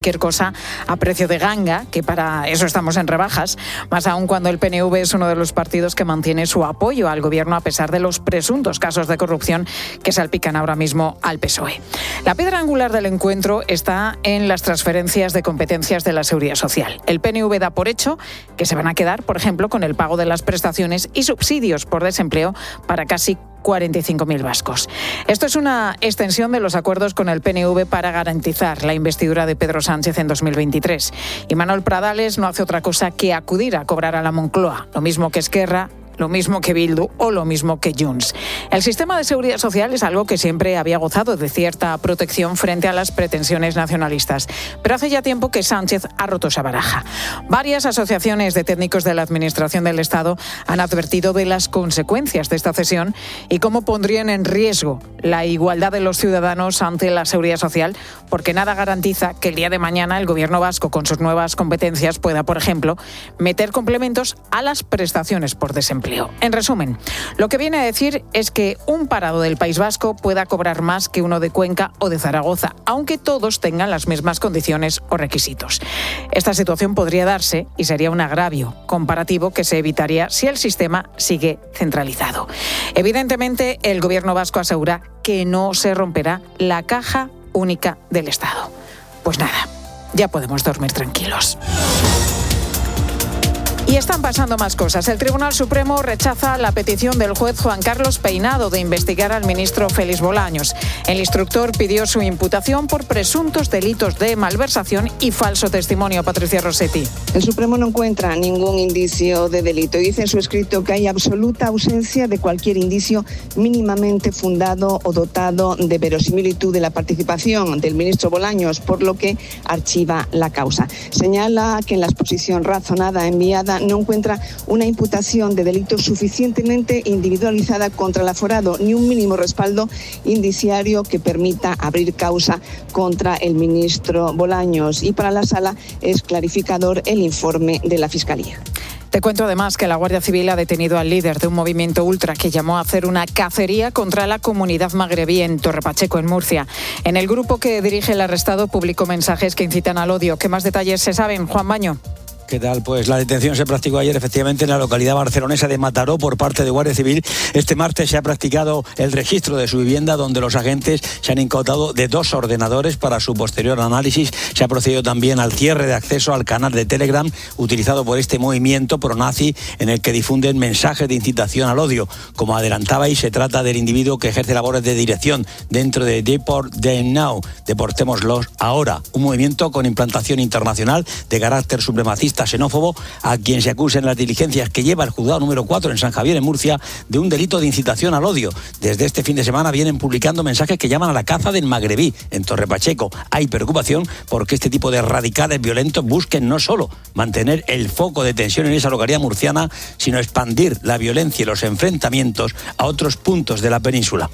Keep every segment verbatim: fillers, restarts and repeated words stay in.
cualquier cosa a precio de ganga, que para eso estamos en rebajas, más aún cuando el P N V es uno de los partidos que mantiene su apoyo al gobierno a pesar de los presuntos casos de corrupción que salpican ahora mismo al P S O E. La piedra angular del encuentro está en las transferencias de competencias de la Seguridad Social. El P N V da por hecho que se van a quedar, por ejemplo, con el pago de las prestaciones y subsidios por desempleo para casi cuarenta y cinco mil vascos. Esto es una extensión de los acuerdos con el P N V para garantizar la investidura de Pedro Sánchez en dos mil veintitrés. Y Manuel Pradales no hace otra cosa que acudir a cobrar a la Moncloa, lo mismo que Esquerra, lo mismo que Bildu o lo mismo que Junts. El sistema de seguridad social es algo que siempre había gozado de cierta protección frente a las pretensiones nacionalistas, pero hace ya tiempo que Sánchez ha roto esa baraja. Varias asociaciones de técnicos de la Administración del Estado han advertido de las consecuencias de esta cesión y cómo pondrían en riesgo la igualdad de los ciudadanos ante la seguridad social, porque nada garantiza que el día de mañana el gobierno vasco, con sus nuevas competencias, pueda, por ejemplo, meter complementos a las prestaciones por desempleo. En resumen, lo que viene a decir es que un parado del País Vasco pueda cobrar más que uno de Cuenca o de Zaragoza, aunque todos tengan las mismas condiciones o requisitos. Esta situación podría darse y sería un agravio comparativo que se evitaría si el sistema sigue centralizado. Evidentemente, el gobierno vasco asegura que no se romperá la caja única del Estado. Pues nada, ya podemos dormir tranquilos. Y están pasando más cosas. El Tribunal Supremo rechaza la petición del juez Juan Carlos Peinado de investigar al ministro Félix Bolaños. El instructor pidió su imputación por presuntos delitos de malversación y falso testimonio. Patricia Rossetti. El Supremo no encuentra ningún indicio de delito y dice en su escrito que hay absoluta ausencia de cualquier indicio mínimamente fundado o dotado de verosimilitud de la participación del ministro Bolaños, por lo que archiva la causa. Señala que en la exposición razonada enviada no encuentra una imputación de delito suficientemente individualizada contra el aforado, ni un mínimo respaldo indiciario que permita abrir causa contra el ministro Bolaños. Y para la Sala es clarificador el informe de la Fiscalía. Te cuento además que la Guardia Civil ha detenido al líder de un movimiento ultra que llamó a hacer una cacería contra la comunidad magrebí en Torre Pacheco, en Murcia. En el grupo que dirige el arrestado publicó mensajes que incitan al odio. ¿Qué más detalles se saben, Juan Baño? ¿Qué tal? Pues la detención se practicó ayer efectivamente en la localidad barcelonesa de Mataró por parte de Guardia Civil. Este martes se ha practicado el registro de su vivienda, donde los agentes se han incautado de dos ordenadores para su posterior análisis. Se ha procedido también al cierre de acceso al canal de Telegram utilizado por este movimiento pronazi, en el que difunden mensajes de incitación al odio. Como adelantabais, se trata del individuo que ejerce labores de dirección dentro de Deport Them Now, Deportémoslos Ahora, un movimiento con implantación internacional de carácter supremacista xenófobo, a quien se acusa en las diligencias que lleva el juzgado número cuatro en San Javier, en Murcia, de un delito de incitación al odio. Desde este fin de semana vienen publicando mensajes que llaman a la caza del magrebí en Torre Pacheco. Hay preocupación porque este tipo de radicales violentos busquen no solo mantener el foco de tensión en esa localidad murciana, sino expandir la violencia y los enfrentamientos a otros puntos de la península.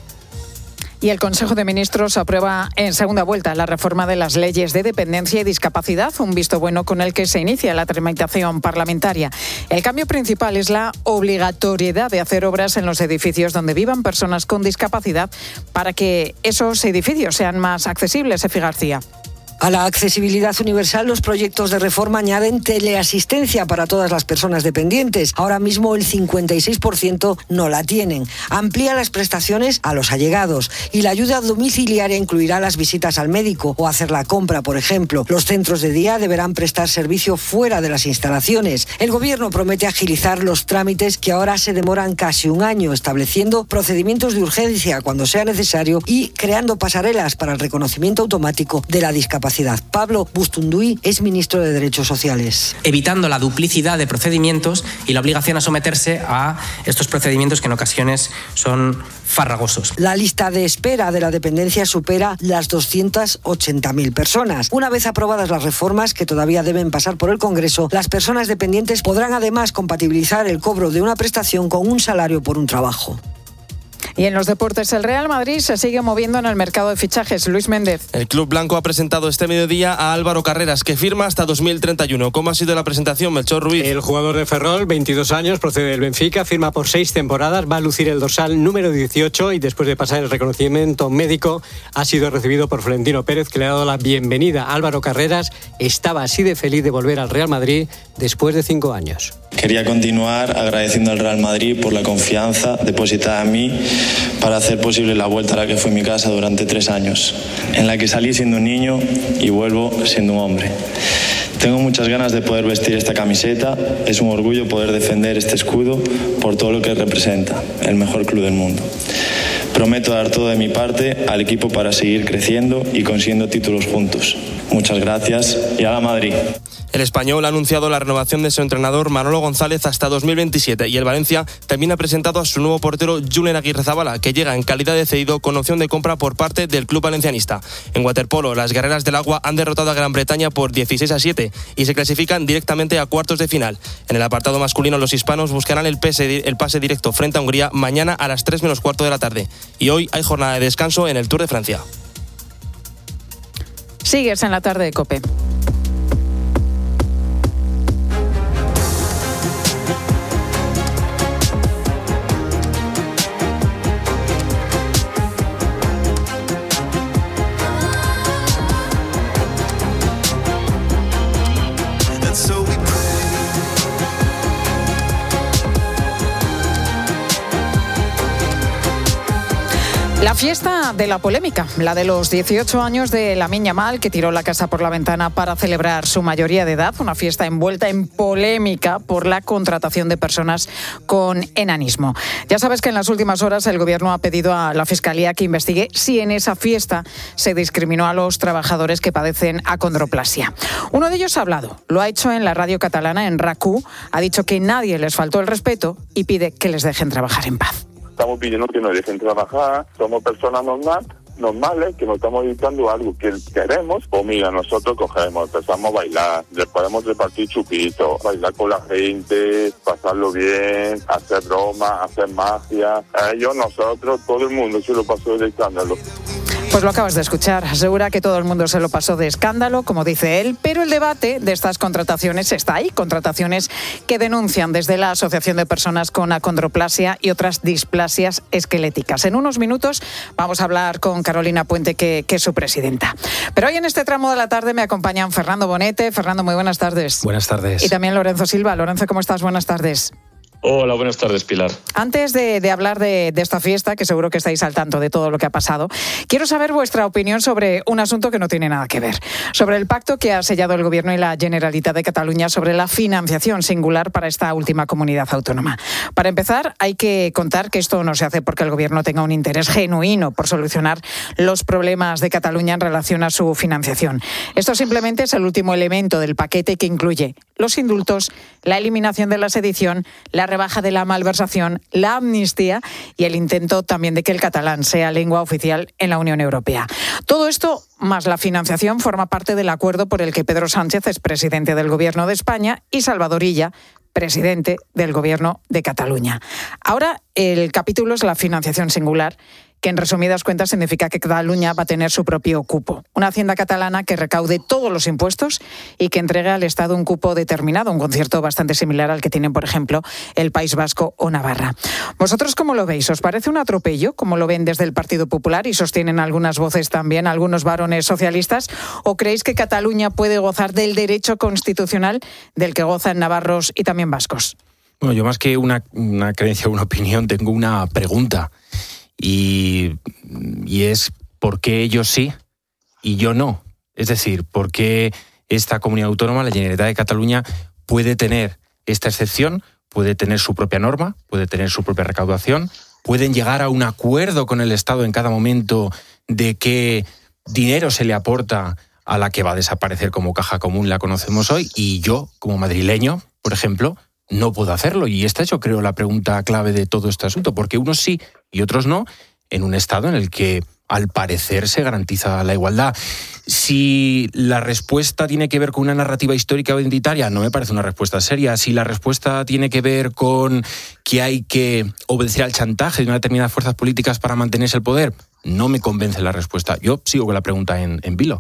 Y el Consejo de Ministros aprueba en segunda vuelta la reforma de las leyes de dependencia y discapacidad, un visto bueno con el que se inicia la tramitación parlamentaria. El cambio principal es la obligatoriedad de hacer obras en los edificios donde vivan personas con discapacidad para que esos edificios sean más accesibles. Efi García. A la accesibilidad universal, los proyectos de reforma añaden teleasistencia para todas las personas dependientes. Ahora mismo el cincuenta y seis por ciento no la tienen. Amplía las prestaciones a los allegados y la ayuda domiciliaria incluirá las visitas al médico o hacer la compra, por ejemplo. Los centros de día deberán prestar servicio fuera de las instalaciones. El Gobierno promete agilizar los trámites que ahora se demoran casi un año, estableciendo procedimientos de urgencia cuando sea necesario y creando pasarelas para el reconocimiento automático de la discapacidad. Pablo Bustunduy es ministro de Derechos Sociales. Evitando la duplicidad de procedimientos y la obligación a someterse a estos procedimientos que en ocasiones son farragosos. La lista de espera de la dependencia supera las doscientas ochenta mil personas. Una vez aprobadas las reformas, que todavía deben pasar por el Congreso, las personas dependientes podrán además compatibilizar el cobro de una prestación con un salario por un trabajo. Y en los deportes, el Real Madrid se sigue moviendo en el mercado de fichajes. Luis Méndez. El club blanco ha presentado este mediodía a Álvaro Carreras, que firma hasta dos mil treinta y uno. ¿Cómo ha sido la presentación, Melchor Ruiz? El jugador de Ferrol, veintidós años, procede del Benfica, firma por seis temporadas, va a lucir el dorsal número dieciocho y después de pasar el reconocimiento médico ha sido recibido por Florentino Pérez, que le ha dado la bienvenida. Álvaro Carreras estaba así de feliz de volver al Real Madrid después de cinco años. Quería continuar agradeciendo al Real Madrid por la confianza depositada en mí para hacer posible la vuelta a la que fue mi casa durante tres años, en la que salí siendo un niño y vuelvo siendo un hombre. Tengo muchas ganas de poder vestir esta camiseta. Es un orgullo poder defender este escudo por todo lo que representa, el mejor club del mundo. Prometo dar todo de mi parte al equipo para seguir creciendo y consiguiendo títulos juntos. Muchas gracias y a la Madrid. El Español ha anunciado la renovación de su entrenador Manolo González hasta dos mil veintisiete y el Valencia también ha presentado a su nuevo portero Julen Aguirrezabala, que llega en calidad de cedido con opción de compra por parte del club valencianista. En waterpolo, las guerreras del agua han derrotado a Gran Bretaña por dieciséis a siete y se clasifican directamente a cuartos de final. En el apartado masculino, los hispanos buscarán el pase, el pase directo frente a Hungría mañana a las tres menos cuarto de la tarde. Y hoy hay jornada de descanso en el Tour de Francia. Sigues en la tarde de COPE. La fiesta de la polémica, la de los dieciocho años de Lamine Yamal, que tiró la casa por la ventana para celebrar su mayoría de edad, una fiesta envuelta en polémica por la contratación de personas con enanismo. Ya sabes que en las últimas horas el Gobierno ha pedido a la Fiscalía que investigue si en esa fiesta se discriminó a los trabajadores que padecen acondroplasia. Uno de ellos ha hablado, lo ha hecho en la radio catalana, en RAC u, ha dicho que nadie les faltó el respeto y pide que les dejen trabajar en paz. Estamos pidiendo que nos dejen trabajar, somos personas normal, normales, que nos estamos dedicando a algo que queremos. Pues mira, nosotros cogemos, empezamos a bailar, les podemos repartir chupitos, bailar con la gente, pasarlo bien, hacer bromas, hacer magia. A ellos, nosotros, todo el mundo se lo pasó de escándalo. Pues lo acabas de escuchar. Asegura que todo el mundo se lo pasó de escándalo, como dice él, pero el debate de estas contrataciones está ahí. Contrataciones que denuncian desde la Asociación de Personas con Acondroplasia y otras displasias esqueléticas. En unos minutos vamos a hablar con Carolina Puente, que, que es su presidenta. Pero hoy en este tramo de la tarde me acompañan Fernando Bonete. Fernando, muy buenas tardes. Buenas tardes. Y también Lorenzo Silva. Lorenzo, ¿cómo estás? Buenas tardes. Hola, buenas tardes, Pilar. Antes de, de hablar de, de esta fiesta, que seguro que estáis al tanto de todo lo que ha pasado, quiero saber vuestra opinión sobre un asunto que no tiene nada que ver. Sobre el pacto que ha sellado el Gobierno y la Generalitat de Cataluña sobre la financiación singular para esta última comunidad autónoma. Para empezar, hay que contar que esto no se hace porque el Gobierno tenga un interés genuino por solucionar los problemas de Cataluña en relación a su financiación. Esto simplemente es el último elemento del paquete que incluye los indultos, la eliminación de la sedición, la rebaja de la malversación, la amnistía y el intento también de que el catalán sea lengua oficial en la Unión Europea. Todo esto, más la financiación, forma parte del acuerdo por el que Pedro Sánchez es presidente del Gobierno de España y Salvador Illa, presidente del Gobierno de Cataluña. Ahora el capítulo es la financiación singular, que en resumidas cuentas significa que Cataluña va a tener su propio cupo. Una hacienda catalana que recaude todos los impuestos y que entregue al Estado un cupo determinado, un concierto bastante similar al que tienen, por ejemplo, el País Vasco o Navarra. ¿Vosotros cómo lo veis? ¿Os parece un atropello, como lo ven desde el Partido Popular y sostienen algunas voces también, algunos varones socialistas? ¿O creéis que Cataluña puede gozar del derecho constitucional del que gozan navarros y también vascos? Bueno, yo más que una, una creencia o una opinión, tengo una pregunta. Y, y es ¿por qué ellos sí y yo no? Es decir, ¿por qué esta comunidad autónoma, la Generalitat de Cataluña, puede tener esta excepción, puede tener su propia norma, puede tener su propia recaudación, pueden llegar a un acuerdo con el Estado en cada momento de qué dinero se le aporta a la que va a desaparecer como caja común, la conocemos hoy, y yo, como madrileño, por ejemplo, no puedo hacerlo? Y esta es, yo creo, la pregunta clave de todo este asunto, porque unos sí y otros no, en un Estado en el que al parecer se garantiza la igualdad. Si la respuesta tiene que ver con una narrativa histórica o identitaria, no me parece una respuesta seria. Si la respuesta tiene que ver con que hay que obedecer al chantaje de unas determinadas fuerzas políticas para mantenerse el poder, no me convence la respuesta. Yo sigo con la pregunta en, en vilo.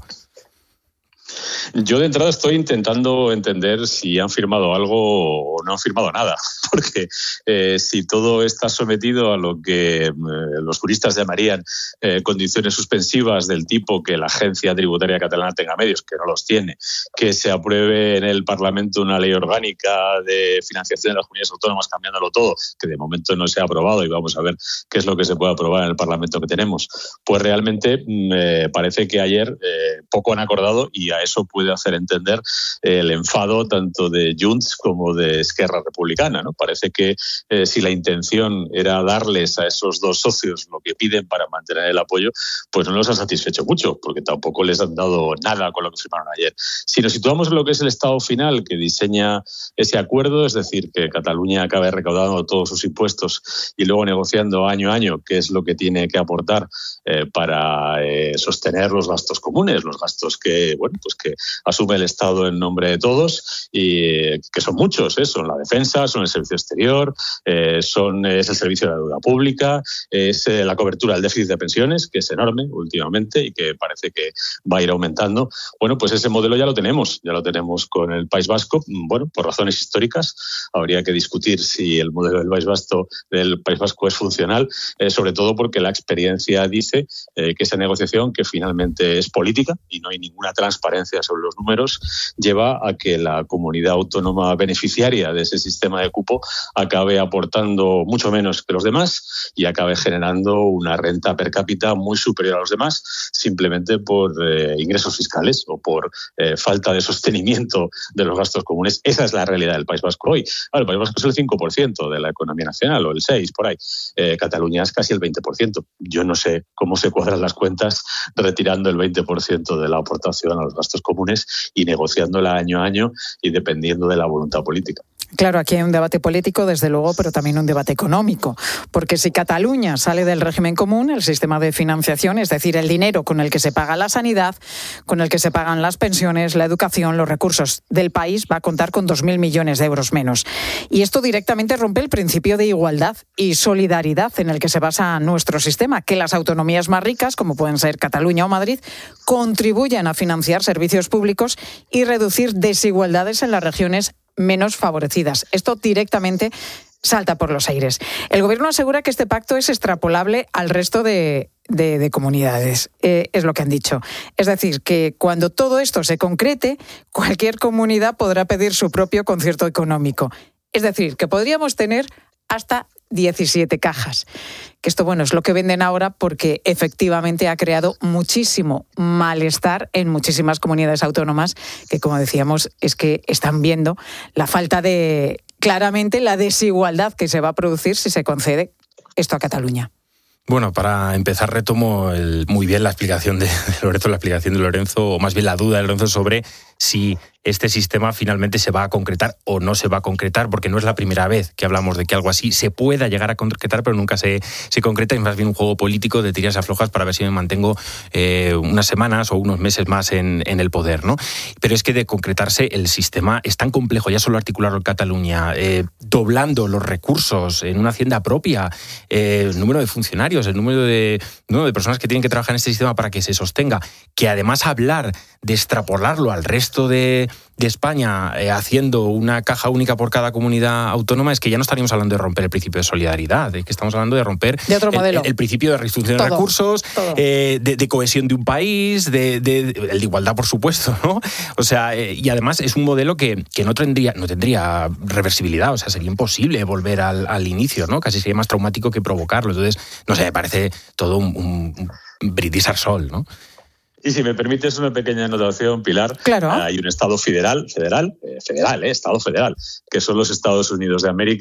Yo de entrada estoy intentando entender si han firmado algo o no han firmado nada, porque eh, si todo está sometido a lo que eh, los juristas llamarían eh, condiciones suspensivas del tipo que la agencia tributaria catalana tenga medios, que no los tiene, que se apruebe en el Parlamento una ley orgánica de financiación de las comunidades autónomas cambiándolo todo, que de momento no se ha aprobado y vamos a ver qué es lo que se puede aprobar en el Parlamento que tenemos, pues realmente me eh, parece que ayer eh, poco han acordado y a eso puede hacer entender el enfado tanto de Junts como de Esquerra Republicana, ¿no? Parece que eh, si la intención era darles a esos dos socios lo que piden para mantener el apoyo, pues no los ha satisfecho mucho, porque tampoco les han dado nada con lo que firmaron ayer. Si nos situamos en lo que es el estado final que diseña ese acuerdo, es decir, que Cataluña acabe recaudando todos sus impuestos y luego negociando año a año qué es lo que tiene que aportar eh, para eh, sostener los gastos comunes, los gastos que, bueno, pues que asume el Estado en nombre de todos y que son muchos, ¿eh? Son la defensa, son el servicio exterior, eh, son, es el servicio de la deuda pública, es eh, la cobertura del déficit de pensiones, que es enorme últimamente y que parece que va a ir aumentando. Bueno, pues ese modelo ya lo tenemos, ya lo tenemos con el País Vasco, bueno, por razones históricas. Habría que discutir si el modelo del País Vasco, del País Vasco es funcional, eh, sobre todo porque la experiencia dice eh, que esa negociación, que finalmente es política y no hay ninguna transparencia sobre los números, lleva a que la comunidad autónoma beneficiaria de ese sistema de cupo acabe aportando mucho menos que los demás y acabe generando una renta per cápita muy superior a los demás, simplemente por eh, ingresos fiscales o por eh, falta de sostenimiento de los gastos comunes. Esa es la realidad del País Vasco hoy. Ahora, el País Vasco es el cinco por ciento de la economía nacional, o el seis por ahí. Eh, Cataluña es casi el veinte por ciento. Yo no sé cómo se cuadran las cuentas retirando el veinte por ciento de la aportación a los gastos comunes y negociándola año a año y dependiendo de la voluntad política. Claro, aquí hay un debate político, desde luego, pero también un debate económico, porque si Cataluña sale del régimen común, el sistema de financiación, es decir, el dinero con el que se paga la sanidad, con el que se pagan las pensiones, la educación, los recursos del país, va a contar con dos mil millones de euros menos. Y esto directamente rompe el principio de igualdad y solidaridad en el que se basa nuestro sistema, que las autonomías más ricas, como pueden ser Cataluña o Madrid, contribuyan a financiar servicios públicos y reducir desigualdades en las regiones menos favorecidas. Esto directamente salta por los aires. El Gobierno asegura que este pacto es extrapolable al resto de, de, de comunidades. Eh, es lo que han dicho. Es decir, que cuando todo esto se concrete, cualquier comunidad podrá pedir su propio concierto económico. Es decir, que podríamos tener hasta diecisiete cajas. Que esto, bueno, es lo que venden ahora porque efectivamente ha creado muchísimo malestar en muchísimas comunidades autónomas que, como decíamos, es que están viendo la falta de, claramente, la desigualdad que se va a producir si se concede esto a Cataluña. Bueno, para empezar retomo el, muy bien la explicación de, de Lorenzo, la explicación de Lorenzo, o más bien la duda de Lorenzo sobre si este sistema finalmente se va a concretar o no se va a concretar, porque no es la primera vez que hablamos de que algo así se pueda llegar a concretar, pero nunca se, se concreta, y más bien un juego político de tiras y aflojas para ver si me mantengo eh, unas semanas o unos meses más en, en el poder, ¿no? Pero es que de concretarse el sistema es tan complejo, ya solo articularlo en Cataluña, eh, doblando los recursos en una hacienda propia, eh, el número de funcionarios, el número de, el número de personas que tienen que trabajar en este sistema para que se sostenga, que además hablar de extrapolarlo al resto de, de España eh, haciendo una caja única por cada comunidad autónoma, es que ya no estaríamos hablando de romper el principio de solidaridad, es que estamos hablando de romper de otro modelo. El, el principio de redistribución de recursos, eh, de, de cohesión de un país, de, de, de, el de igualdad, por supuesto, ¿no? O sea, eh, y además es un modelo que, que no tendría no tendría reversibilidad, o sea, sería imposible volver al, al inicio, ¿no? Casi sería más traumático que provocarlo. Entonces, no sé, me parece todo un, un, un brindis al sol, ¿no? Y si me permites una pequeña anotación, Pilar, claro. Hay un Estado federal, federal, eh, federal, eh, Estado federal, que son los Estados Unidos de América,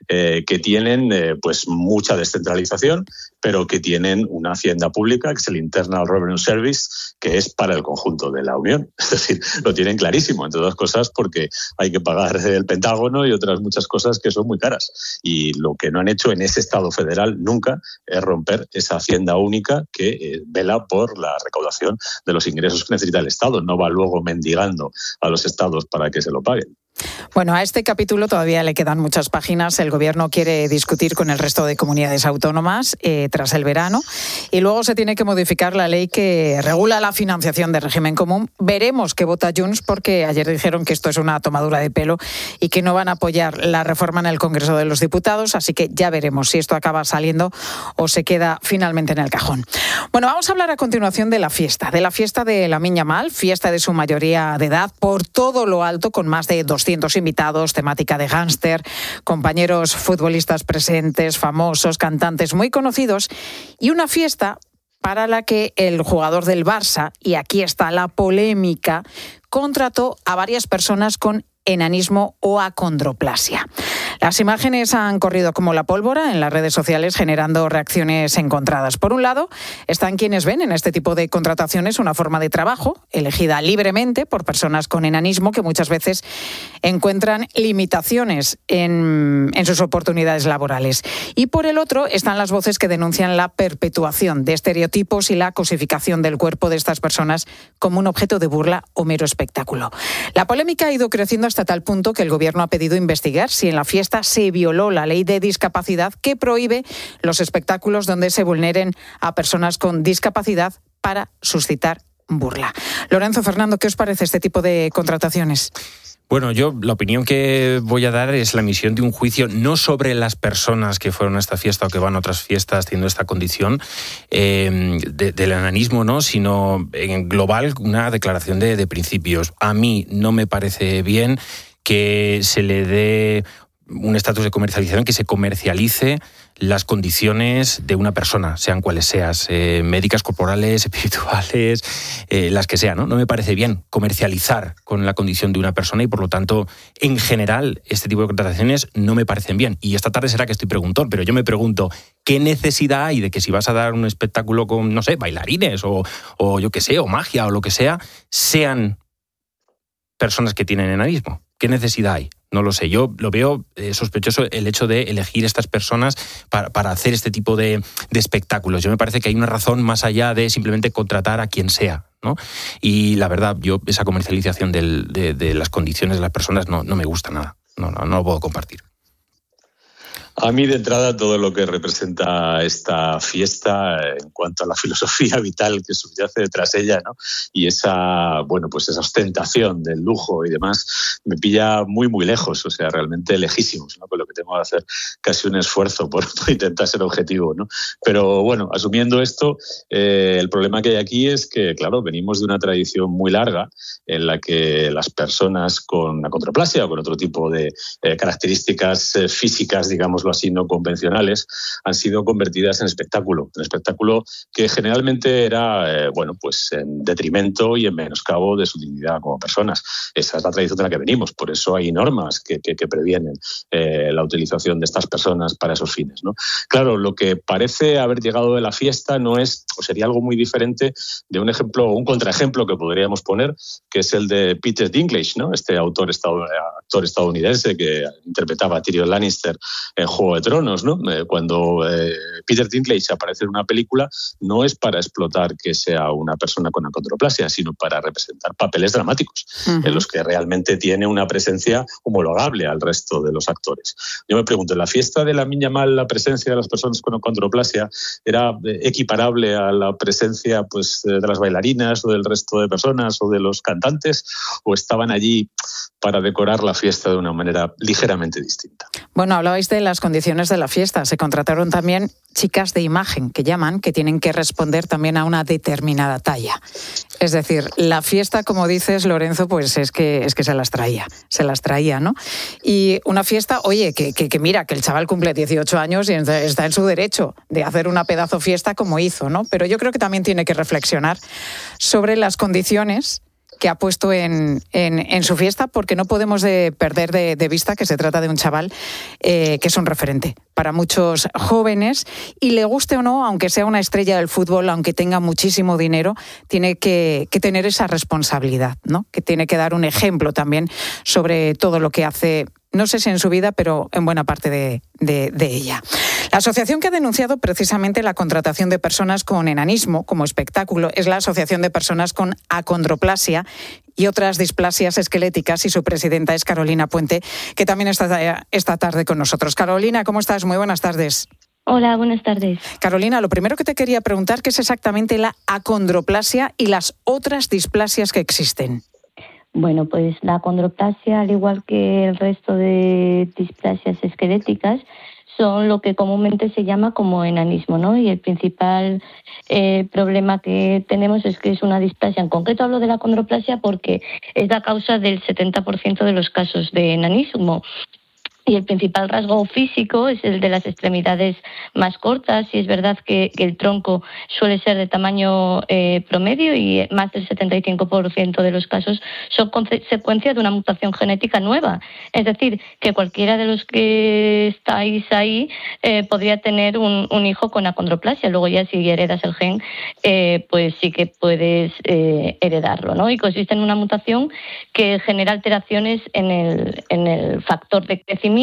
eh, que tienen eh, pues mucha descentralización, pero que tienen una hacienda pública, que es el Internal Revenue Service, que es para el conjunto de la Unión. Es decir, lo tienen clarísimo, entre otras cosas, porque hay que pagar el Pentágono y otras muchas cosas que son muy caras. Y lo que no han hecho en ese Estado federal nunca es romper esa hacienda única que eh, vela por la recaudación de los ingresos que necesita el Estado. No va luego mendigando a los estados para que se lo paguen. Bueno, a este capítulo todavía le quedan muchas páginas. El Gobierno quiere discutir con el resto de comunidades autónomas eh, tras el verano y luego se tiene que modificar la ley que regula la financiación del régimen común. Veremos qué vota Junts, porque ayer dijeron que esto es una tomadura de pelo y que no van a apoyar la reforma en el Congreso de los Diputados, así que ya veremos si esto acaba saliendo o se queda finalmente en el cajón. Bueno, vamos a hablar a continuación de la fiesta, de la fiesta de la Miña Mal, fiesta de su mayoría de edad, por todo lo alto, con más de doscientos invitados, temática de gángster, compañeros futbolistas presentes, famosos, cantantes muy conocidos, y una fiesta para la que el jugador del Barça, y aquí está la polémica, contrató a varias personas con enanismo o acondroplasia. Las imágenes han corrido como la pólvora en las redes sociales, generando reacciones encontradas. Por un lado, están quienes ven en este tipo de contrataciones una forma de trabajo elegida libremente por personas con enanismo que muchas veces encuentran limitaciones en, en sus oportunidades laborales. Y por el otro, están las voces que denuncian la perpetuación de estereotipos y la cosificación del cuerpo de estas personas como un objeto de burla o mero espectáculo. La polémica ha ido creciendo hasta tal punto que el Gobierno ha pedido investigar si en la fiesta se violó la ley de discapacidad, que prohíbe los espectáculos donde se vulneren a personas con discapacidad para suscitar burla. Lorenzo, Fernando, ¿qué os parece este tipo de contrataciones? Bueno, yo la opinión que voy a dar es la emisión de un juicio no sobre las personas que fueron a esta fiesta o que van a otras fiestas teniendo esta condición eh, de, del enanismo, ¿no? Sino en global una declaración de, de principios. A mí no me parece bien que se le dé un estatus de comercialización, que se comercialice las condiciones de una persona, sean cuales sean, eh, médicas, corporales, espirituales, eh, las que sean, ¿no? No me parece bien comercializar con la condición de una persona y, por lo tanto, en general, este tipo de contrataciones no me parecen bien. Y esta tarde será que estoy preguntón, pero yo me pregunto, ¿qué necesidad hay de que si vas a dar un espectáculo con, no sé, bailarines o, o yo qué sé, o magia o lo que sea, sean personas que tienen enanismo? ¿Qué necesidad hay? No lo sé. Yo lo veo eh, sospechoso el hecho de elegir estas personas para, para hacer este tipo de, de espectáculos. Yo me parece que hay una razón más allá de simplemente contratar a quien sea, ¿no? Y la verdad, yo esa comercialización del, de, de las condiciones de las personas no, no me gusta nada. No, no, no lo puedo compartir. A mí, de entrada, todo lo que representa esta fiesta en cuanto a la filosofía vital que subyace detrás ella, ¿no? Y esa, bueno, pues esa ostentación del lujo y demás, me pilla muy, muy lejos, o sea, realmente lejísimos, ¿no? Con lo que tengo que hacer casi un esfuerzo por, por intentar ser objetivo, ¿no? Pero bueno, asumiendo esto, eh, el problema que hay aquí es que, claro, venimos de una tradición muy larga en la que las personas con acondroplasia o con otro tipo de eh, características eh, físicas, digamos, así no convencionales, han sido convertidas en espectáculo, en espectáculo que generalmente era, eh, bueno, pues en detrimento y en menoscabo de su dignidad como personas. Esa es la tradición de la que venimos, por eso hay normas que, que, que previenen eh, la utilización de estas personas para esos fines, ¿no? Claro, lo que parece haber llegado de la fiesta no es, o sería algo muy diferente de un ejemplo, un contraejemplo que podríamos poner, que es el de Peter Dinklage, ¿no? Este autor, estad- actor estadounidense que interpretaba a Tyrion Lannister en Juego de Tronos, ¿no? Eh, cuando eh, Peter Dinklage aparece en una película, no es para explotar que sea una persona con acondroplasia, sino para representar papeles dramáticos, uh-huh. en los que realmente tiene una presencia homologable al resto de los actores. Yo me pregunto, ¿en la fiesta de la Miña Mal la presencia de las personas con acondroplasia era equiparable a la presencia, pues, de las bailarinas o del resto de personas o de los cantantes, o estaban allí para decorar la fiesta de una manera ligeramente distinta? Bueno, hablabais de las condiciones de la fiesta. Se contrataron también chicas de imagen, que llaman, que tienen que responder también a una determinada talla. Es decir, la fiesta, como dices, Lorenzo, pues es que, es que se las traía, se las traía, ¿no? Y una fiesta, oye, que, que, que mira, que el chaval cumple dieciocho años y está en su derecho de hacer una pedazo fiesta como hizo, ¿no? Pero yo creo que también tiene que reflexionar sobre las condiciones que ha puesto en, en, en su fiesta, porque no podemos de perder de, de vista que se trata de un chaval eh, que es un referente para muchos jóvenes, y le guste o no, aunque sea una estrella del fútbol, aunque tenga muchísimo dinero, tiene que, que tener esa responsabilidad, ¿no? Que tiene que dar un ejemplo también sobre todo lo que hace, no sé si en su vida, pero en buena parte de, de, de ella. La asociación que ha denunciado precisamente la contratación de personas con enanismo como espectáculo es la Asociación de Personas con Acondroplasia y otras displasias esqueléticas, y su presidenta es Carolina Puente, que también está esta tarde con nosotros. Carolina, ¿cómo estás? Muy buenas tardes. Hola, buenas tardes. Carolina, lo primero que te quería preguntar, ¿qué es exactamente la acondroplasia y las otras displasias que existen? Bueno, pues la acondroplasia, al igual que el resto de displasias esqueléticas, son lo que comúnmente se llama como enanismo, ¿no? Y el principal eh, problema que tenemos es que es una displasia. En concreto hablo de la acondroplasia porque es la causa del setenta por ciento de los casos de enanismo. Y el principal rasgo físico es el de las extremidades más cortas, y es verdad que, que el tronco suele ser de tamaño eh, promedio, y más del setenta y cinco por ciento de los casos son consecuencia de una mutación genética nueva. Es decir, que cualquiera de los que estáis ahí eh, podría tener un, un hijo con acondroplasia. Luego ya si heredas el gen, eh, pues sí que puedes eh, heredarlo, ¿no? Y consiste en una mutación que genera alteraciones en el, en el factor de crecimiento,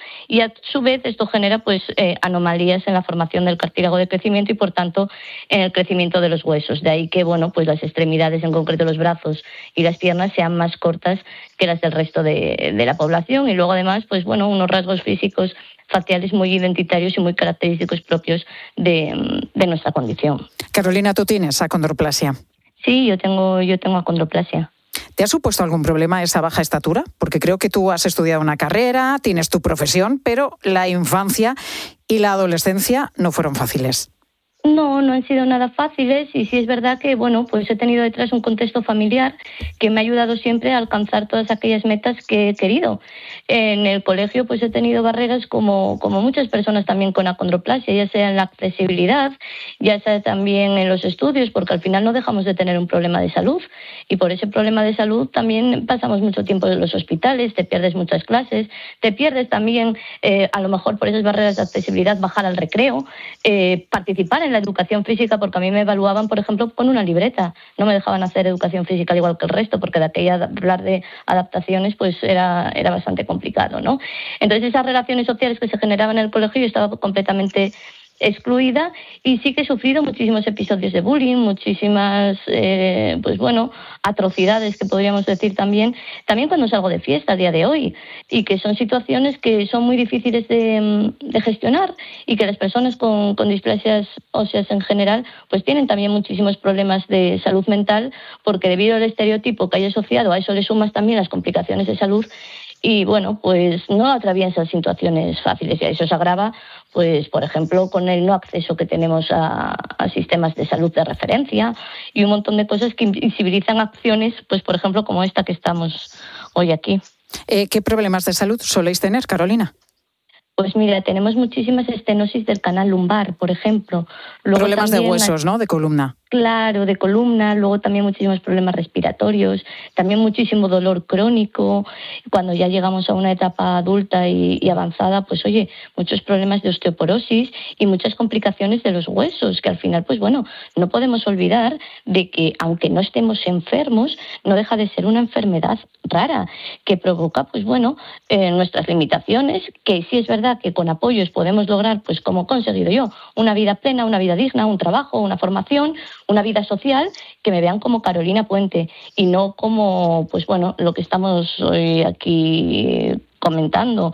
y a su vez esto genera pues eh, anomalías en la formación del cartílago de crecimiento y por tanto en el crecimiento de los huesos. De ahí que bueno, pues las extremidades, en concreto los brazos y las piernas, sean más cortas que las del resto de, de la población, y luego además pues bueno, unos rasgos físicos faciales muy identitarios y muy característicos propios de, de nuestra condición. Carolina, ¿tú tienes acondroplasia? Sí, yo tengo, yo tengo acondroplasia. ¿Te ha supuesto algún problema esa baja estatura? Porque creo que tú has estudiado una carrera, tienes tu profesión, pero la infancia y la adolescencia no fueron fáciles. No, no han sido nada fáciles, y sí es verdad que bueno, pues he tenido detrás un contexto familiar que me ha ayudado siempre a alcanzar todas aquellas metas que he querido. En el colegio pues he tenido barreras como, como muchas personas también con acondroplasia, ya sea en la accesibilidad, ya sea también en los estudios, porque al final no dejamos de tener un problema de salud, y por ese problema de salud también pasamos mucho tiempo en los hospitales, te pierdes muchas clases, te pierdes también eh, a lo mejor por esas barreras de accesibilidad bajar al recreo, eh, participar en la educación física, porque a mí me evaluaban, por ejemplo, con una libreta. No me dejaban hacer educación física al igual que el resto, porque de aquella hablar de adaptaciones pues era, era bastante complicado, ¿no? Entonces esas relaciones sociales que se generaban en el colegio yo estaba completamente excluida, y sí que he sufrido muchísimos episodios de bullying, muchísimas, eh, pues bueno, atrocidades que podríamos decir también, también cuando salgo de fiesta a día de hoy, y que son situaciones que son muy difíciles de, de gestionar, y que las personas con, con displasias óseas en general pues tienen también muchísimos problemas de salud mental, porque debido al estereotipo que hay asociado a eso le sumas también las complicaciones de salud. Y bueno, pues no atraviesan situaciones fáciles, y a eso se agrava, pues por ejemplo, con el no acceso que tenemos a, a sistemas de salud de referencia y un montón de cosas que invisibilizan acciones, pues por ejemplo, como esta que estamos hoy aquí. Eh, ¿Qué problemas de salud soléis tener, Carolina? Pues mira, tenemos muchísimas estenosis del canal lumbar, por ejemplo. Luego problemas de huesos, ¿no? De columna. Claro, de columna, luego también muchísimos problemas respiratorios, también muchísimo dolor crónico. Cuando ya llegamos a una etapa adulta y, y avanzada, pues oye, muchos problemas de osteoporosis y muchas complicaciones de los huesos, que al final, pues bueno, no podemos olvidar de que aunque no estemos enfermos, no deja de ser una enfermedad rara que provoca, pues bueno, eh, nuestras limitaciones, que sí es verdad que con apoyos podemos lograr, pues como he conseguido yo, una vida plena, una vida digna, un trabajo, una formación, una vida social, que me vean como Carolina Puente y no como, pues bueno, lo que estamos hoy aquí comentando.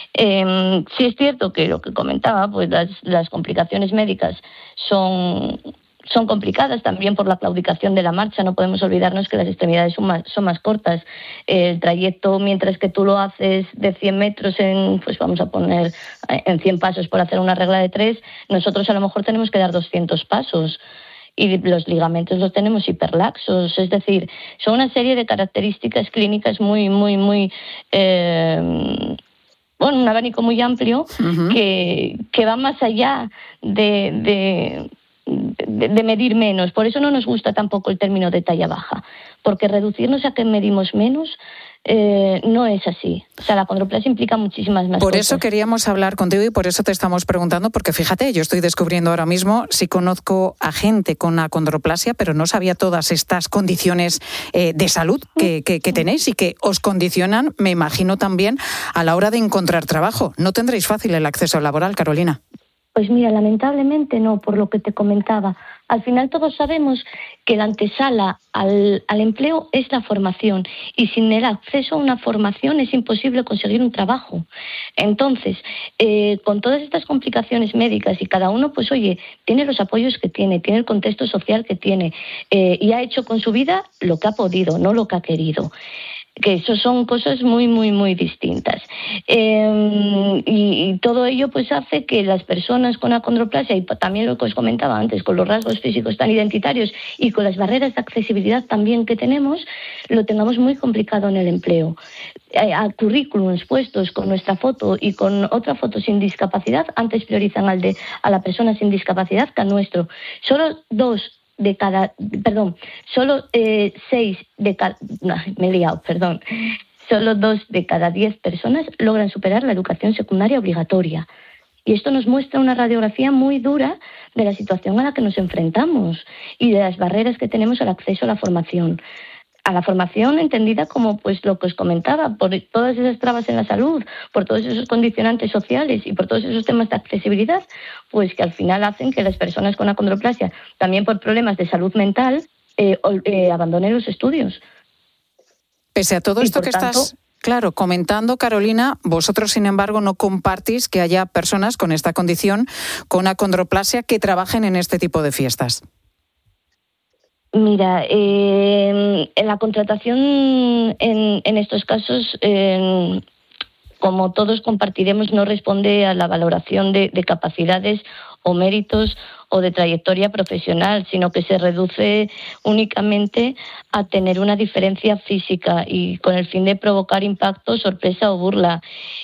Eh, sí es cierto que lo que comentaba, pues las, las complicaciones médicas son... son complicadas también por la claudicación de la marcha. No podemos olvidarnos que las extremidades son más, son más cortas. El trayecto, mientras que tú lo haces de cien metros en, pues vamos a poner en cien pasos por hacer una regla de tres, nosotros a lo mejor tenemos que dar doscientos pasos. Y los ligamentos los tenemos hiperlaxos. Es decir, son una serie de características clínicas muy, muy, muy... Eh, bueno, un abanico muy amplio, uh-huh. que, que va más allá de... de de, de medir menos. Por eso no nos gusta tampoco el término de talla baja, porque reducirnos a que medimos menos Eh, no es así. O sea, la acondroplasia implica muchísimas más por cosas. Por eso queríamos hablar contigo y por eso te estamos preguntando, porque fíjate, yo estoy descubriendo ahora mismo, sí conozco a gente con acondroplasia, pero no sabía todas estas condiciones eh, de salud que, que, que tenéis y que os condicionan, me imagino, también a la hora de encontrar trabajo. No tendréis fácil el acceso laboral, Carolina. Pues mira, lamentablemente no, por lo que te comentaba. Al final todos sabemos que la antesala al, al empleo es la formación, y sin el acceso a una formación es imposible conseguir un trabajo. Entonces, eh, con todas estas complicaciones médicas, y cada uno, pues oye, tiene los apoyos que tiene, tiene el contexto social que tiene, eh, y ha hecho con su vida lo que ha podido, no lo que ha querido. Que eso son cosas muy, muy, muy distintas. Eh, y, y todo ello pues hace que las personas con acondroplasia, y también lo que os comentaba antes, con los rasgos físicos tan identitarios y con las barreras de accesibilidad también que tenemos, lo tengamos muy complicado en el empleo. A currículums puestos con nuestra foto y con otra foto sin discapacidad, antes priorizan al de a la persona sin discapacidad que al nuestro. Solo dos de cada, perdón, solo eh, seis de cada, no, me he liado, perdón, solo dos de cada diez personas logran superar la educación secundaria obligatoria. Y esto nos muestra una radiografía muy dura de la situación a la que nos enfrentamos y de las barreras que tenemos al acceso a la formación. A la formación entendida como pues lo que os comentaba, por todas esas trabas en la salud, por todos esos condicionantes sociales y por todos esos temas de accesibilidad, pues que al final hacen que las personas con acondroplasia, también por problemas de salud mental, eh, eh, abandonen los estudios. Pese a todo esto que tanto, estás, claro, comentando, Carolina, vosotros, sin embargo, no compartís que haya personas con esta condición, con acondroplasia, que trabajen en este tipo de fiestas. Mira, eh, en la contratación en, en estos casos, eh, como todos compartiremos, no responde a la valoración de, de capacidades o méritos o de trayectoria profesional, sino que se reduce únicamente a tener una diferencia física y con el fin de provocar impacto, sorpresa o burla,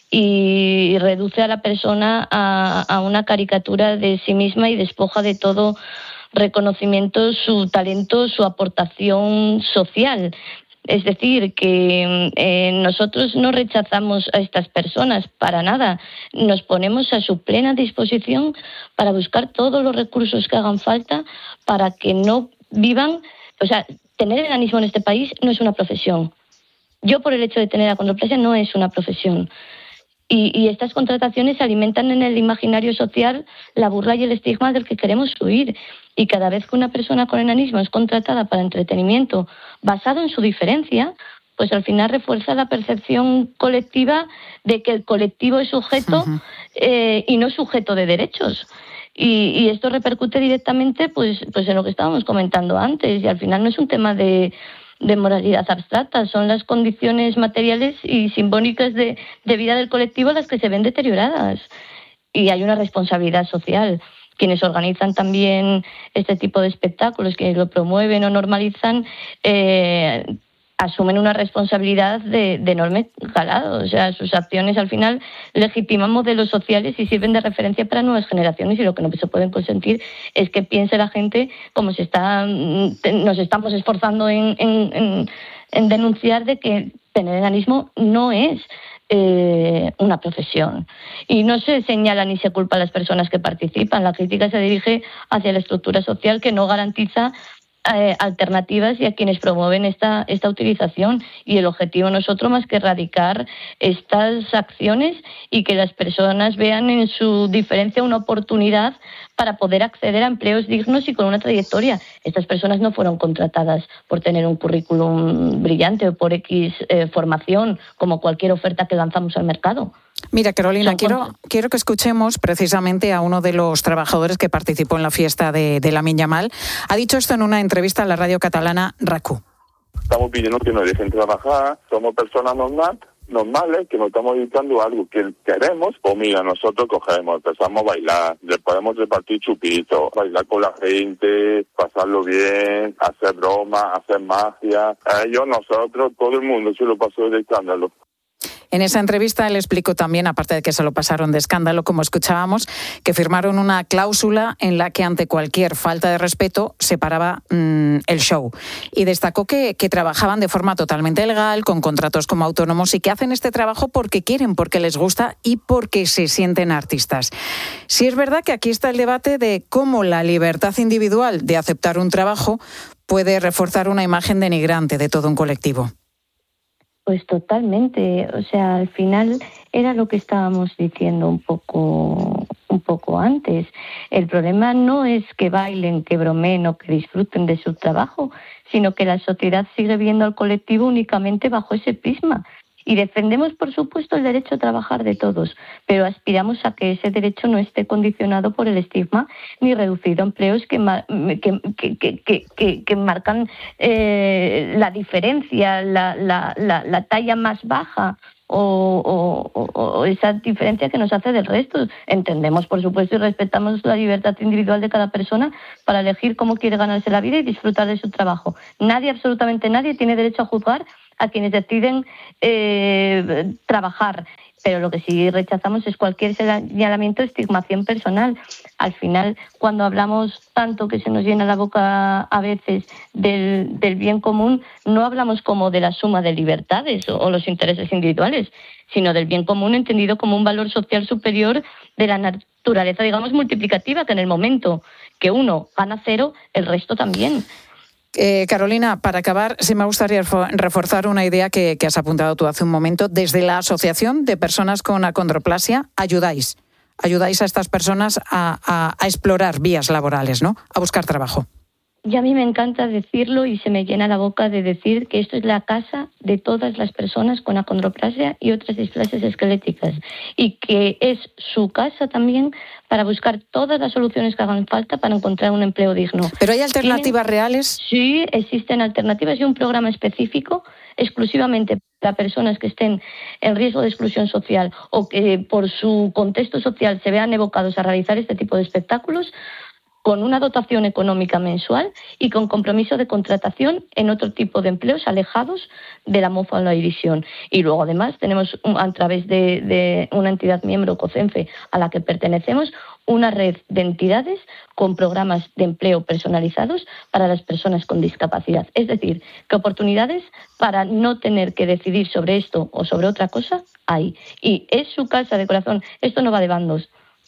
y reduce a la persona a, a una caricatura de sí misma y despoja de todo reconocimiento su talento, su aportación social. Es decir, que eh, nosotros no rechazamos a estas personas para nada, nos ponemos a su plena disposición para buscar todos los recursos que hagan falta para que no vivan, o sea, tener enanismo en este país no es una profesión. Yo, por el hecho de tener acondroplasia, no es una profesión. Y, y estas contrataciones alimentan en el imaginario social la burla y el estigma del que queremos huir. Y cada vez que una persona con enanismo es contratada para entretenimiento basado en su diferencia, pues al final refuerza la percepción colectiva de que el colectivo es sujeto uh-huh. eh, y no sujeto de derechos. Y, y esto repercute directamente pues, pues en lo que estábamos comentando antes. Y al final no es un tema de... de moralidad abstracta, son las condiciones materiales y simbólicas de, de vida del colectivo las que se ven deterioradas. Y hay una responsabilidad social. Quienes organizan también este tipo de espectáculos, quienes lo promueven o normalizan, eh, asumen una responsabilidad de, de enorme calado. O sea, sus acciones al final legitiman modelos sociales y sirven de referencia para nuevas generaciones, y lo que no se pueden consentir es que piense la gente como se está, nos estamos esforzando en, en, en, en denunciar de que tener enanismo no es eh, una profesión. Y no se señala ni se culpa a las personas que participan. La crítica se dirige hacia la estructura social que no garantiza Eh, alternativas y a quienes promueven esta, esta utilización, y el objetivo no es otro más que erradicar estas acciones y que las personas vean en su diferencia una oportunidad para poder acceder a empleos dignos y con una trayectoria. Estas personas no fueron contratadas por tener un currículum brillante o por X eh, formación, como cualquier oferta que lanzamos al mercado. Mira, Carolina, quiero, quiero que escuchemos precisamente a uno de los trabajadores que participó en la fiesta de, de Lamine Yamal. Ha dicho esto en una entrevista a la radio catalana RACU. Estamos pidiendo que nos dejen trabajar, somos personas normal, normales, que nos estamos dedicando a algo que queremos. Pues mira, nosotros cogemos, empezamos a bailar, le podemos repartir chupitos, bailar con la gente, pasarlo bien, hacer bromas, hacer magia. A ellos, nosotros, todo el mundo se lo pasó de escándalo. En esa entrevista él explicó también, aparte de que se lo pasaron de escándalo, como escuchábamos, que firmaron una cláusula en la que ante cualquier falta de respeto se paraba mmm, el show. Y destacó que, que trabajaban de forma totalmente legal, con contratos como autónomos, y que hacen este trabajo porque quieren, porque les gusta y porque se sienten artistas. Sí es verdad que aquí está el debate de cómo la libertad individual de aceptar un trabajo puede reforzar una imagen denigrante de todo un colectivo. Pues totalmente, o sea, al final era lo que estábamos diciendo un poco, un poco antes. El problema no es que bailen, que bromeen o que disfruten de su trabajo, sino que la sociedad sigue viendo al colectivo únicamente bajo ese prisma. Y defendemos, por supuesto, el derecho a trabajar de todos, pero aspiramos a que ese derecho no esté condicionado por el estigma ni reducido a empleos que, que, que, que, que, que marcan eh, la diferencia, la, la, la, la talla más baja o, o, o esa diferencia que nos hace del resto. Entendemos, por supuesto, y respetamos la libertad individual de cada persona para elegir cómo quiere ganarse la vida y disfrutar de su trabajo. Nadie, absolutamente nadie, tiene derecho a juzgar a quienes deciden eh, trabajar, pero lo que sí rechazamos es cualquier señalamiento de estigmación personal. Al final, cuando hablamos tanto que se nos llena la boca a veces del, del bien común, no hablamos como de la suma de libertades o, o los intereses individuales, sino del bien común entendido como un valor social superior de la naturaleza, digamos, multiplicativa, que en el momento que uno gana cero, el resto también. Eh, Carolina, para acabar, sí me gustaría reforzar una idea que, que has apuntado tú hace un momento. Desde la Asociación de Personas con Acondroplasia, ayudáis, ayudáis a estas personas a, a, a explorar vías laborales, ¿no? A buscar trabajo. Y a mí me encanta decirlo y se me llena la boca de decir que esto es la casa de todas las personas con acondroplasia y otras displasias esqueléticas, y que es su casa también para buscar todas las soluciones que hagan falta para encontrar un empleo digno. ¿Pero hay alternativas ¿Tienen? reales? Sí, existen alternativas y un programa específico exclusivamente para personas que estén en riesgo de exclusión social o que por su contexto social se vean evocados a realizar este tipo de espectáculos, con una dotación económica mensual y con compromiso de contratación en otro tipo de empleos alejados de la mofa o la división. Y luego, además, tenemos a través de, de una entidad miembro, COCENFE, a la que pertenecemos, una red de entidades con programas de empleo personalizados para las personas con discapacidad. Es decir, que oportunidades para no tener que decidir sobre esto o sobre otra cosa hay. Y es su casa de corazón. Esto no va de bandos.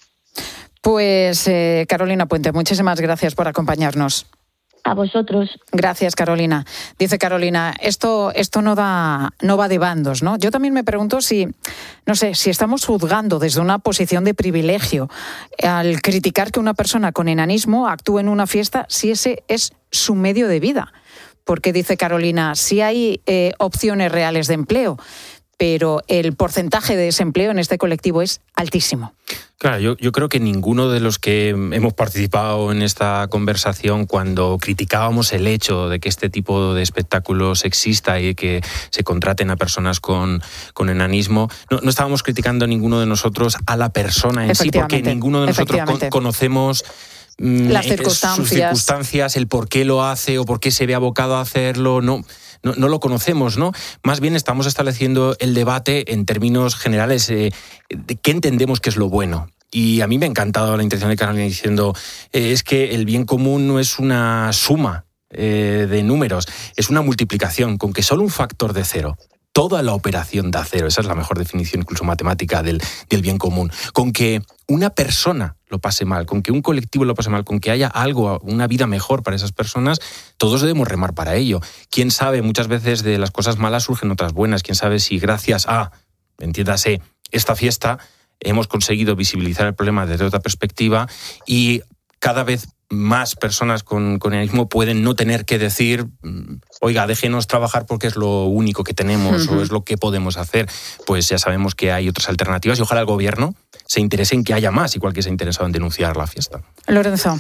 Pues eh, Carolina Puente, muchísimas gracias por acompañarnos. A vosotros. Gracias, Carolina. Dice Carolina, esto, esto no da, no va de bandos, ¿no? Yo también me pregunto si, no sé, si estamos juzgando desde una posición de privilegio al criticar que una persona con enanismo actúe en una fiesta, si ese es su medio de vida. Porque dice Carolina, sí hay eh, opciones reales de empleo, pero el porcentaje de desempleo en este colectivo es altísimo. Claro, yo, yo creo que ninguno de los que hemos participado en esta conversación, cuando criticábamos el hecho de que este tipo de espectáculos exista y que se contraten a personas con, con enanismo, no, no estábamos criticando ninguno de nosotros a la persona en sí, porque ninguno de nosotros con, conocemos las circunstancias. sus circunstancias, el por qué lo hace o por qué se ve abocado a hacerlo, no... No, no lo conocemos, ¿no? Más bien estamos estableciendo el debate en términos generales eh, de qué entendemos que es lo bueno. Y a mí me ha encantado la intención de Carolina diciendo eh, es que el bien común no es una suma eh, de números, es una multiplicación, con que solo un factor de cero, toda la operación da cero, esa es la mejor definición incluso matemática del, del bien común, con que una persona lo pase mal, con que un colectivo lo pase mal, con que haya algo, una vida mejor para esas personas, todos debemos remar para ello. Quién sabe, muchas veces de las cosas malas surgen otras buenas, quién sabe si gracias a, entiéndase, esta fiesta hemos conseguido visibilizar el problema desde otra perspectiva y cada vez más personas con, con enanismo pueden no tener que decir, oiga, déjenos trabajar porque es lo único que tenemos uh-huh. o es lo que podemos hacer. Pues ya sabemos que hay otras alternativas y ojalá el gobierno se interese en que haya más, igual que se ha interesado en denunciar la fiesta. Lorenzo.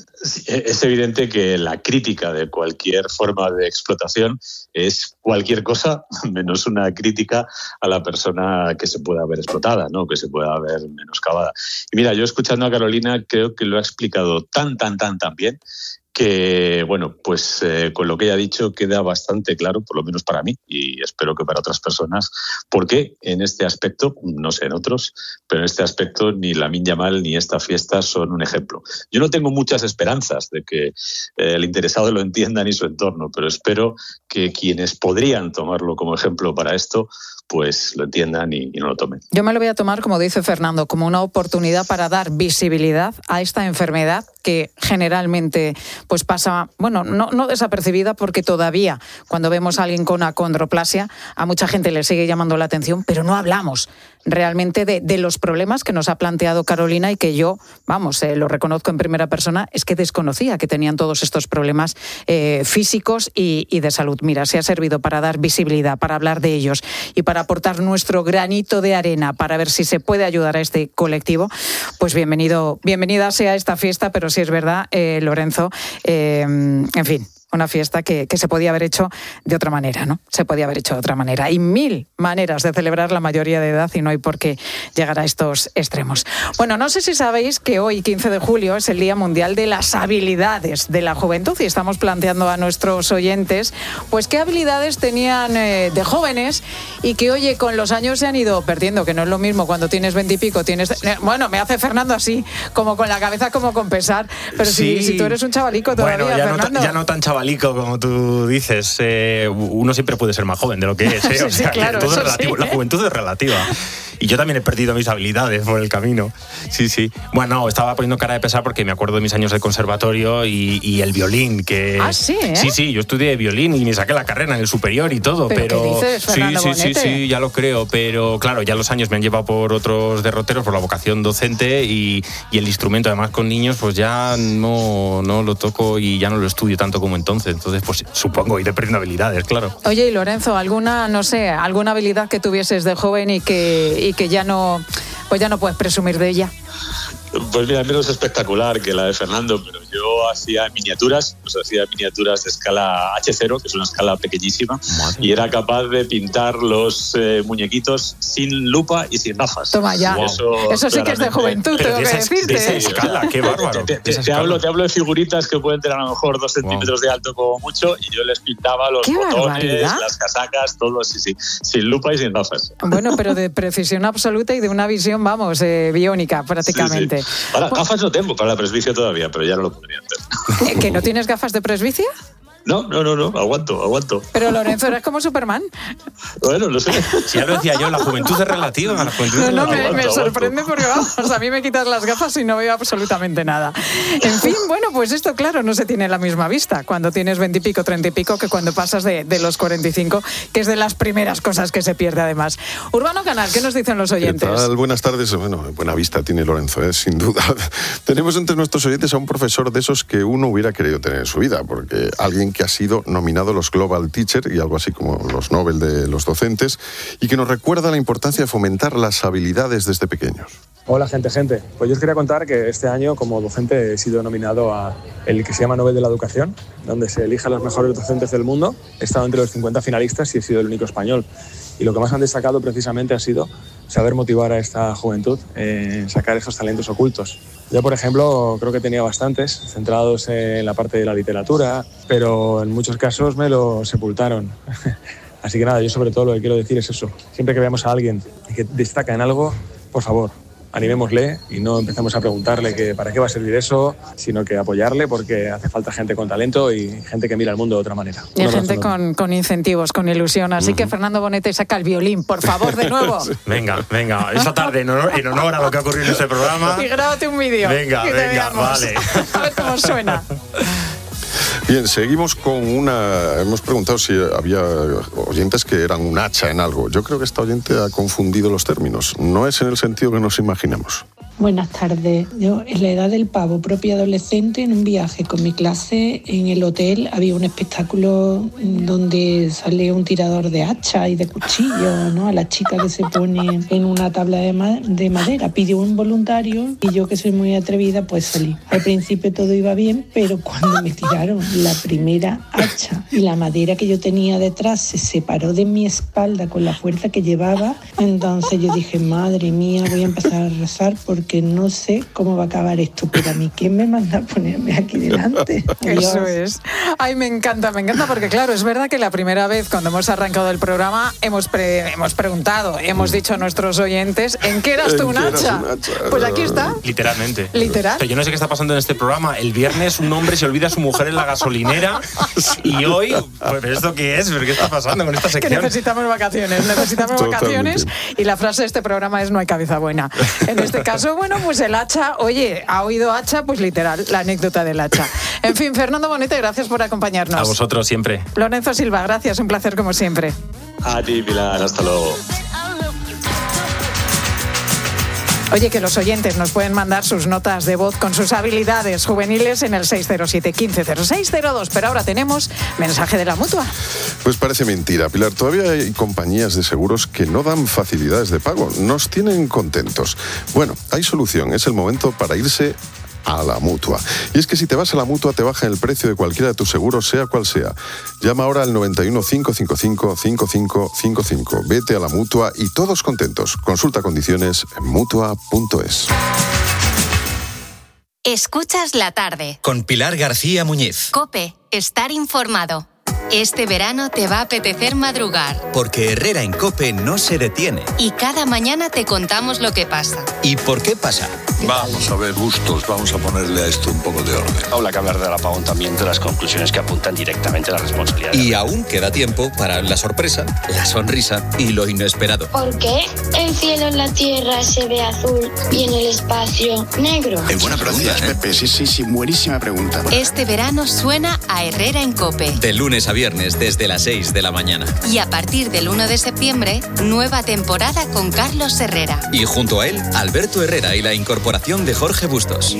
Es evidente que la crítica de cualquier forma de explotación es cualquier cosa menos una crítica a la persona que se pueda ver explotada, ¿no? Que se pueda ver menoscabada. Y mira, yo escuchando a Carolina creo que lo ha explicado tan, tan, tan, tan bien que, bueno, pues eh, con lo que ella ha dicho queda bastante claro, por lo menos para mí, y espero que para otras personas, porque en este aspecto, no sé en otros, pero en este aspecto ni Lamine Yamal ni esta fiesta son un ejemplo. Yo no tengo muchas esperanzas de que eh, el interesado lo entienda ni su entorno, pero espero que quienes podrían tomarlo como ejemplo para esto, pues lo entiendan y, y no lo tomen. Yo me lo voy a tomar, como dice Fernando, como una oportunidad para dar visibilidad a esta enfermedad que generalmente pues pasa, bueno, no, no desapercibida, porque todavía cuando vemos a alguien con acondroplasia a mucha gente le sigue llamando la atención, pero no hablamos realmente de, de los problemas que nos ha planteado Carolina y que yo, vamos, eh, lo reconozco en primera persona, es que desconocía que tenían todos estos problemas eh, físicos y, y de salud. Mira, se ha servido para dar visibilidad, para hablar de ellos y para aportar nuestro granito de arena para ver si se puede ayudar a este colectivo. Pues bienvenido, bienvenida sea esta fiesta, pero sí es verdad, eh, Lorenzo, eh, en fin, una fiesta que, que se podía haber hecho de otra manera, ¿no? Se podía haber hecho de otra manera. Hay mil maneras de celebrar la mayoría de edad y no hay por qué llegar a estos extremos. Bueno, no sé si sabéis que hoy, quince de julio, es el Día Mundial de las Habilidades de la Juventud y estamos planteando a nuestros oyentes pues qué habilidades tenían eh, de jóvenes y que, oye, con los años se han ido perdiendo, que no es lo mismo cuando tienes veintipico, tienes... Bueno, me hace Fernando así, como con la cabeza como con pesar, pero sí. si, si tú eres un chavalico todavía, bueno, ya Fernando. No, ya no tan chavalico como tú dices, eh, uno siempre puede ser más joven de lo que es, ¿eh? Sí, o sea, sí, claro, todo es eso relativo. sí, ¿eh? La juventud es relativa. Y yo también he perdido mis habilidades por el camino. Sí, sí. Bueno, estaba poniendo cara de pesar porque me acuerdo de mis años de conservatorio y, y el violín. Que... Ah, sí, ¿eh? Sí, sí, yo estudié violín y me saqué la carrera en el superior y todo. ¿Pero, pero... qué dices, Fernando sí, sí, Bonete? sí, sí, ya lo creo. Pero claro, ya los años me han llevado por otros derroteros, por la vocación docente y, y el instrumento, además con niños, pues ya no, no lo toco y ya no lo estudio tanto como entonces. Entonces, pues supongo iré perdiendo habilidades, claro. Oye, y Lorenzo, ¿alguna, no sé, alguna habilidad que tuvieses de joven y que, y que ya no, pues ya no puedes presumir de ella? Pues mira, menos espectacular que la de Fernando, pero yo hacía miniaturas, pues hacía miniaturas de escala hache cero, que es una escala pequeñísima, Madre. y era capaz de pintar los eh, muñequitos sin lupa y sin gafas. Toma ya, wow. eso, eso sí que es de juventud, pero tengo de que esa, decirte. De esa escala, qué bárbaro. Te, te, te, te, hablo, te hablo de figuritas que pueden tener a lo mejor dos centímetros wow. de alto como mucho, y yo les pintaba los botones, las casacas, todo, sí, sí, sin lupa y sin gafas. Bueno, pero de precisión absoluta y de una visión, vamos, eh, biónica prácticamente. Sí, sí. Para, bueno, gafas no tengo para la presbicia todavía, pero ya no lo podría hacer. ¿Que no tienes gafas de presbicia? No, no, no, no, aguanto, aguanto. Pero Lorenzo, eres como Superman. Bueno, no sé. Si ya lo decía yo, la juventud es relativa. La juventud no, es no, relativa. me, me sorprende porque, vamos, a mí me quitas las gafas y no veo absolutamente nada. En fin, bueno, pues esto, claro, no se tiene la misma vista cuando tienes veintipico, treinta y pico, que cuando pasas de, de los cuarenta y cinco, que es de las primeras cosas que se pierde además. Urbano Canal, ¿qué nos dicen los oyentes? ¿Qué tal? Buenas tardes. Bueno, buena vista tiene Lorenzo, ¿eh? Sin duda. Tenemos entre nuestros oyentes a un profesor de esos que uno hubiera querido tener en su vida, porque alguien que ha sido nominado los Global Teacher y algo así como los Nobel de los docentes, y que nos recuerda la importancia de fomentar las habilidades desde pequeños. Hola, gente, gente. Pues yo os quería contar que este año, como docente, he sido nominado a el que se llama Nobel de la Educación, donde se eligen a los mejores docentes del mundo. He estado entre los cincuenta finalistas y he sido el único español. Y lo que más han destacado precisamente ha sido saber motivar a esta juventud en sacar esos talentos ocultos. Yo, por ejemplo, creo que tenía bastantes, centrados en la parte de la literatura, pero en muchos casos me lo sepultaron. Así que nada, yo sobre todo lo que quiero decir es eso. Siempre que veamos a alguien que destaca en algo, por favor, animémosle y no empecemos a preguntarle que para qué va a servir eso, sino que apoyarle, porque hace falta gente con talento y gente que mira el mundo de otra manera. Y gente con, con incentivos, con ilusión. Así uh-huh. que Fernando Bonete, saca el violín, por favor, de nuevo. Sí. Venga, venga, esta tarde en honor, en honor a lo que ha ocurrido en este programa. Y grábate un vídeo. Venga, venga, vale. A ver cómo suena. Bien, seguimos con una... Hemos preguntado si había oyentes que eran un hacha en algo. Yo creo que esta oyente ha confundido los términos. No es en el sentido que nos imaginamos. Buenas tardes. Yo, en la edad del pavo, propia adolescente, en un viaje con mi clase en el hotel, había un espectáculo donde sale un tirador de hacha y de cuchillo, ¿no? A la chica que se pone en una tabla de, ma- de madera. Pidió un voluntario y yo, que soy muy atrevida, pues salí. Al principio todo iba bien, pero cuando me tiraron la primera hacha y la madera que yo tenía detrás se separó de mi espalda con la fuerza que llevaba, entonces yo dije, madre mía, voy a empezar a rezar porque porque no sé cómo va a acabar esto, pero a mí ¿quién me manda a ponerme aquí delante? Adiós. Eso es. Ay, me encanta, me encanta, porque claro, es verdad que la primera vez cuando hemos arrancado el programa hemos, pre- hemos preguntado, hemos dicho a nuestros oyentes, ¿en qué eras tú un hacha? Pues aquí está. Literalmente. Literal. Pero yo no sé qué está pasando en este programa. El viernes un hombre se olvida a su mujer en la gasolinera y hoy, pues, ¿esto qué es? ¿Pero qué está pasando con esta sección? Que necesitamos vacaciones, necesitamos vacaciones y la frase de este programa es no hay cabeza buena. En este caso, bueno, pues el hacha, oye, ha oído hacha, pues literal, la anécdota del hacha. En fin, Fernando Bonete, gracias por acompañarnos. A vosotros siempre. Lorenzo Silva, gracias, un placer como siempre. A ti, Pilar, hasta luego. Oye, que los oyentes nos pueden mandar sus notas de voz con sus habilidades juveniles en el seis cero siete, uno cinco cero seis cero dos. Pero ahora tenemos mensaje de la Mutua. Pues parece mentira, Pilar. Todavía hay compañías de seguros que no dan facilidades de pago. Nos tienen contentos. Bueno, hay solución. Es el momento para irse a la Mutua. Y es que si te vas a la Mutua te bajan el precio de cualquiera de tus seguros, sea cual sea. Llama ahora al noventa y uno, cinco cinco cinco, cinco cinco cinco cinco. Vete a la Mutua y todos contentos. Consulta condiciones en mutua punto es. Escuchas la tarde. Con Pilar García Muñiz. COPE. Estar informado. Este verano te va a apetecer madrugar. Porque Herrera en COPE no se detiene. Y cada mañana te contamos lo que pasa. ¿Y por qué pasa? Vamos a ver, Bustos, vamos a ponerle a esto un poco de orden. Habla que hablar del apagón también de las conclusiones que apuntan directamente a la responsabilidad. Y aún queda tiempo para la sorpresa, la sonrisa y lo inesperado. ¿Por qué el cielo en la tierra se ve azul y en el espacio negro? Es buena pregunta, ¿eh? Pepe, sí, sí, sí, buenísima pregunta. Este verano suena a Herrera en COPE. De lunes a viernes desde las seis de la mañana. Y a partir del uno de septiembre, nueva temporada con Carlos Herrera. Y junto a él, Alberto Herrera y la incorporación de Jorge Bustos.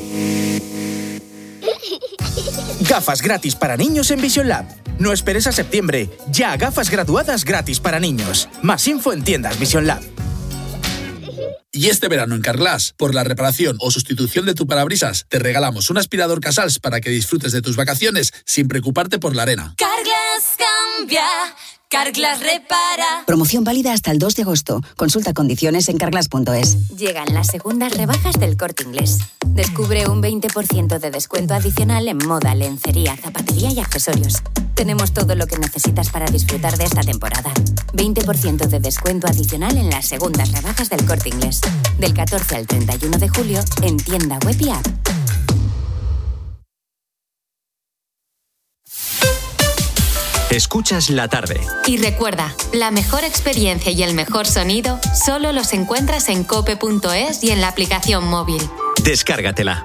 Gafas gratis para niños en Vision Lab. No esperes a septiembre. Ya gafas graduadas gratis para niños. Más info en tiendas Vision Lab. Y este verano en Carglass, por la reparación o sustitución de tu parabrisas, te regalamos un aspirador Casals para que disfrutes de tus vacaciones sin preocuparte por la arena. Carglass cambia, Carglass repara. Promoción válida hasta el dos de agosto. Consulta condiciones en carglass punto es. Llegan las segundas rebajas del Corte Inglés. Descubre un veinte por ciento de descuento adicional en moda, lencería, zapatería y accesorios. Tenemos todo lo que necesitas para disfrutar de esta temporada. veinte por ciento de descuento adicional en las segundas rebajas del Corte Inglés. Del catorce al treinta y uno de julio en tienda web y app. Escuchas la tarde. Y recuerda, la mejor experiencia y el mejor sonido solo los encuentras en cope punto es y en la aplicación móvil. Descárgatela.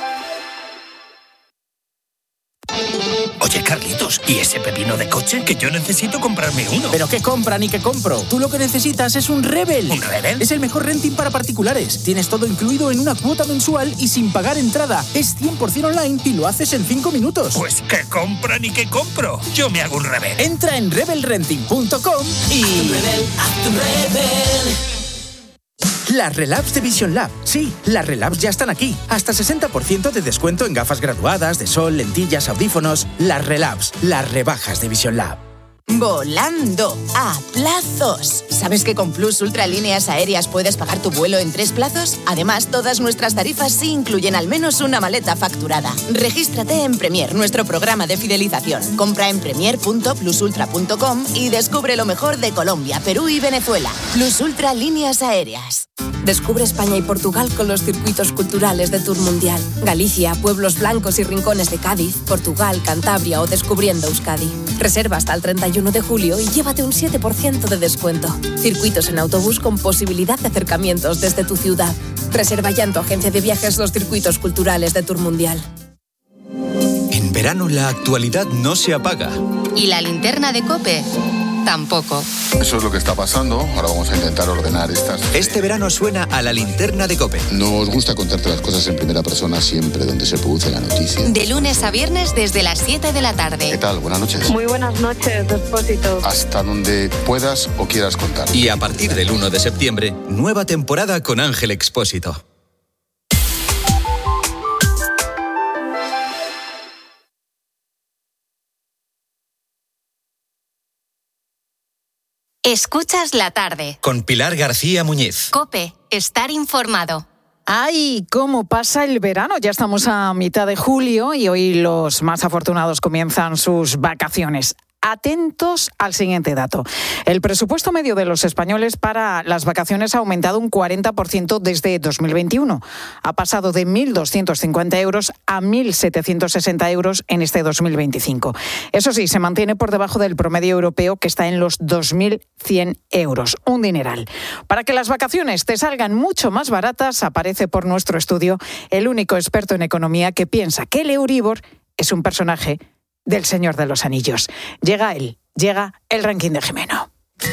Oye, Carlitos, ¿y ese pepino de coche? Que yo necesito comprarme uno. ¿Pero qué compra ni qué compro? Tú lo que necesitas es un Rebel. ¿Un Rebel? Es el mejor renting para particulares. Tienes todo incluido en una cuota mensual y sin pagar entrada. Es cien por ciento online y lo haces en cinco minutos. Pues ¿qué compra ni qué compro? Yo me hago un Rebel. Entra en rebel renting punto com y... Haz tu Rebel, haz tu Rebel. Las Relabs de Vision Lab. Sí, las Relabs ya están aquí. Hasta sesenta por ciento de descuento en gafas graduadas, de sol, lentillas, audífonos. Las Relabs, las rebajas de Vision Lab. Volando a plazos. ¿Sabes que con Plus Ultra Líneas Aéreas puedes pagar tu vuelo en tres plazos? Además, todas nuestras tarifas sí incluyen al menos una maleta facturada. Regístrate en Premier, nuestro programa de fidelización. Compra en premier punto plus ultra punto com y descubre lo mejor de Colombia, Perú y Venezuela. Plus Ultra Líneas Aéreas. Descubre España y Portugal con los circuitos culturales de Tour Mundial. Galicia, pueblos blancos y rincones de Cádiz, Portugal, Cantabria o Descubriendo Euskadi. Reserva hasta el treinta y uno de julio y llévate un siete por ciento de descuento. Circuitos en autobús con posibilidad de acercamientos desde tu ciudad. Reserva ya en tu agencia de viajes los circuitos culturales de Tour Mundial. En verano la actualidad no se apaga. Y la linterna de COPE tampoco. Eso es lo que está pasando. Ahora vamos a intentar ordenar estas. Este verano suena a la linterna de COPE. Nos gusta contarte las cosas en primera persona siempre donde se produce la noticia. De lunes a viernes desde las siete de la tarde. ¿Qué tal? Buenas noches. Muy buenas noches, Despósito. Hasta donde puedas o quieras contar. Y a partir del uno de septiembre, nueva temporada con Ángel Expósito. Escuchas la tarde. Con Pilar García Muñiz. COPE. Estar informado. ¡Ay, cómo pasa el verano! Ya estamos a mitad de julio y hoy los más afortunados comienzan sus vacaciones. Atentos al siguiente dato. El presupuesto medio de los españoles para las vacaciones ha aumentado un cuarenta por ciento desde dos mil veintiuno. Ha pasado de mil doscientos cincuenta euros a mil setecientos sesenta euros en este dos mil veinticinco. Eso sí, se mantiene por debajo del promedio europeo, que está en los dos mil cien euros. Un dineral. Para que las vacaciones te salgan mucho más baratas, aparece por nuestro estudio el único experto en economía que piensa que el Euribor es un personaje del Señor de los Anillos. Llega él, llega el ranking de Jimeno.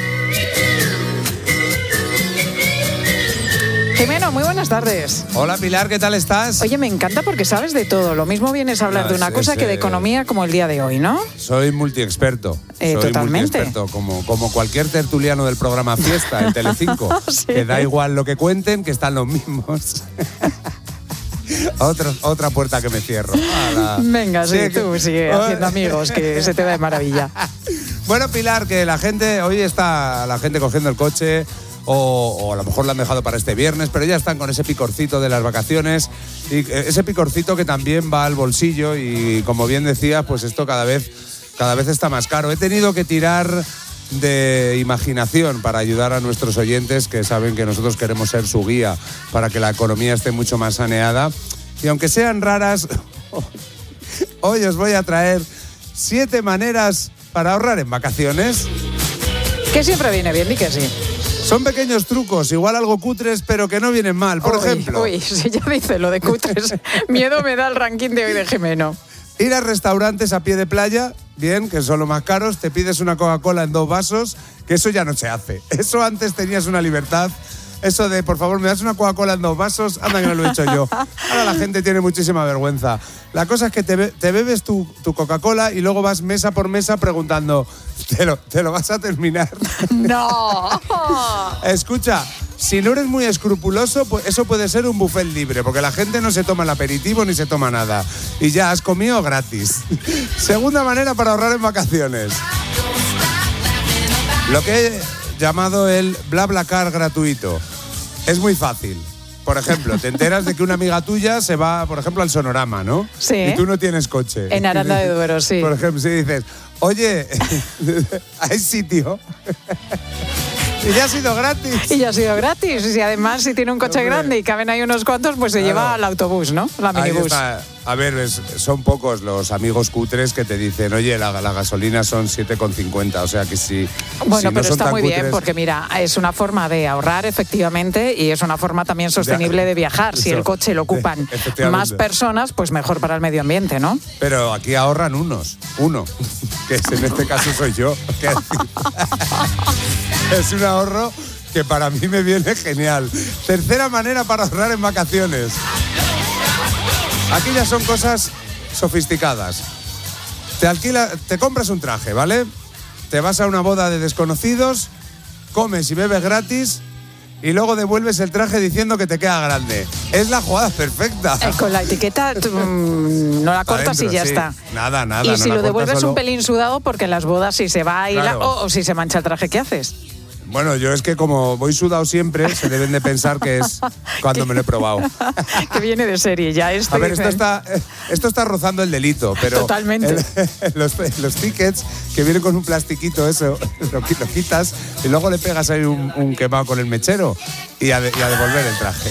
Jimeno, muy buenas tardes. Hola Pilar, ¿qué tal estás? Oye, me encanta porque sabes de todo. Lo mismo vienes a hablar no, de una es, cosa es, que de economía como el día de hoy, ¿no? Soy multiexperto. Eh, soy totalmente. multiexperto, como, como cualquier tertuliano del programa Fiesta en Telecinco. Sí. Que da igual lo que cuenten, que están los mismos. Otra, otra puerta que me cierro. ¡Hala! Venga, sí, sí tú sigue haciendo amigos, que se te da de maravilla. Bueno, Pilar, que la gente, hoy está la gente cogiendo el coche, o, o a lo mejor lo han dejado para este viernes, pero ya están con ese picorcito de las vacaciones, y ese picorcito que también va al bolsillo, y como bien decías, pues esto cada vez, cada vez está más caro. He tenido que tirar de imaginación para ayudar a nuestros oyentes, que saben que nosotros queremos ser su guía para que la economía esté mucho más saneada. Y aunque sean raras, hoy os voy a traer siete maneras para ahorrar en vacaciones. Que siempre viene bien, di que sí. Son pequeños trucos, igual algo cutres, pero que no vienen mal. Por uy, ejemplo... Uy, si ya dice lo de cutres, miedo me da el ranking de hoy de Jimeno. Ir a restaurantes a pie de playa, bien, que son los más caros, te pides una Coca-Cola en dos vasos, que eso ya no se hace. Eso antes tenías una libertad. Eso de, por favor, me das una Coca-Cola en dos vasos, anda que no lo he hecho yo. Ahora la gente tiene muchísima vergüenza. La cosa es que te, be- te bebes tu, tu Coca-Cola y luego vas mesa por mesa preguntando, ¿te lo, te lo vas a terminar? ¡No! Escucha, si no eres muy escrupuloso, pues eso puede ser un buffet libre, porque la gente no se toma el aperitivo ni se toma nada. Y ya has comido gratis. Segunda manera para ahorrar en vacaciones. Lo que he llamado el BlaBlaCar gratuito. Es muy fácil. Por ejemplo, te enteras de que una amiga tuya se va, por ejemplo, al Sonorama, ¿no? Sí. Y tú no tienes coche. En Aranda de Duero, sí. Por ejemplo, si dices, oye, hay sitio... Y ya ha sido gratis. Y ya ha sido gratis. Y además, si tiene un coche Hombre. grande y caben ahí unos cuantos, pues se claro. lleva al autobús, ¿no? La minibús. A ver, es, son pocos los amigos cutres que te dicen, oye, la, la gasolina son siete con cincuenta, o sea que si... Bueno, si no pero son está tan muy cutres... bien, porque mira, es una forma de ahorrar efectivamente y es una forma también sostenible de viajar. Si el coche lo ocupan más personas, pues mejor para el medio ambiente, ¿no? Pero aquí ahorran unos, uno, que es, en este caso soy yo. Que es un ahorro que para mí me viene genial. Tercera manera para ahorrar en vacaciones. Aquí ya son cosas sofisticadas. Te alquila, te compras un traje, ¿vale? Te vas a una boda de desconocidos, comes y bebes gratis y luego devuelves el traje diciendo que te queda grande. Es la jugada perfecta. Eh, con la etiqueta tú, mmm, no la cortas Adentro, y ya sí. está. Nada, nada. Y no si la lo devuelves solo... un pelín sudado, porque en las bodas si se va a ir claro. la, o, o si se mancha el traje, ¿qué haces? Bueno, yo es que como voy sudado siempre, se deben de pensar que es cuando me lo he probado. Que viene de serie ya esto. A ver, esto está, esto está rozando el delito, pero... Totalmente. El, los, los tickets que vienen con un plastiquito, eso, lo, lo quitas y luego le pegas ahí un, un quemado con el mechero y a, de, y a devolver el traje.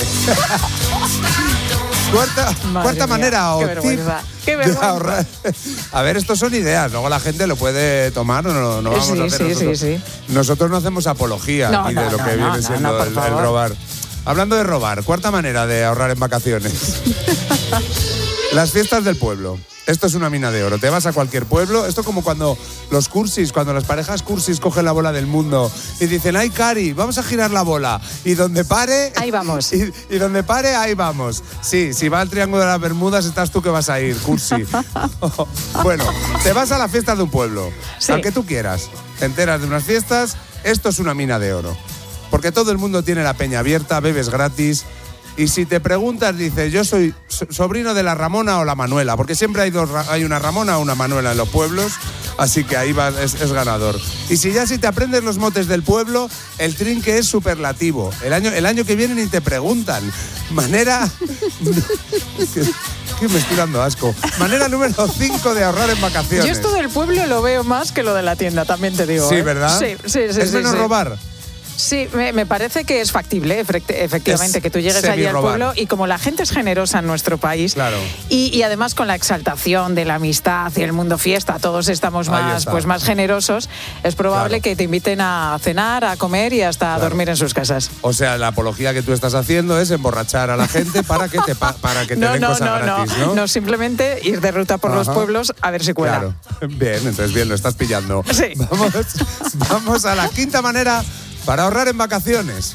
Cuarta, cuarta manera o tip Qué de ahorrar. A ver, estos son ideas, luego la gente lo puede tomar o no, no vamos sí, a hacer sí, nosotros. Sí, sí. Nosotros no hacemos apología no, ni no, de lo no, que no, viene no, siendo no, el, el robar. Hablando de robar, cuarta manera de ahorrar en vacaciones. Las fiestas del pueblo. Esto es una mina de oro. Te vas a cualquier pueblo. Esto es como cuando los cursis, cuando las parejas cursis cogen la bola del mundo y dicen, ay, Cari, vamos a girar la bola. Y donde pare... Ahí vamos. Y, y donde pare, ahí vamos. Sí, si va al Triángulo de las Bermudas, estás tú que vas a ir, cursi. Bueno, te vas a la fiesta de un pueblo. Sí. Al que tú quieras. Te enteras de unas fiestas. Esto es una mina de oro. Porque todo el mundo tiene la peña abierta, bebes gratis. Y si te preguntas, dices, yo soy sobrino de la Ramona o la Manuela, porque siempre hay dos, hay una Ramona o una Manuela en los pueblos, así que ahí va, es, es ganador. Y si ya si te aprendes los motes del pueblo, el trinque es superlativo. El año, el año que viene ni te preguntan. Manera... que, que me estoy dando asco. Manera número cinco de ahorrar en vacaciones. Yo esto del pueblo lo veo más que lo de la tienda, también te digo. Sí, ¿eh? ¿verdad? Sí, sí, sí. ¿Es sí, menos sí. robar? Sí, me, me parece que es factible, efectivamente, Es que tú llegues allí al semi-robar. pueblo y como la gente es generosa en nuestro país, Claro. y, y además con la exaltación de la amistad y el mundo fiesta, todos estamos Ahí más, está. pues más generosos, es probable Claro. que te inviten a cenar, a comer y hasta a Claro. dormir en sus casas. O sea, la apología que tú estás haciendo es emborrachar a la gente para que te, pa- para que te No, den no, cosas no, gratis, no, ¿no? no, simplemente ir de ruta por los Ajá. pueblos a ver si cuela. Claro. Bien, entonces bien, lo estás pillando. Sí. Vamos, vamos a la quinta manera para ahorrar en vacaciones.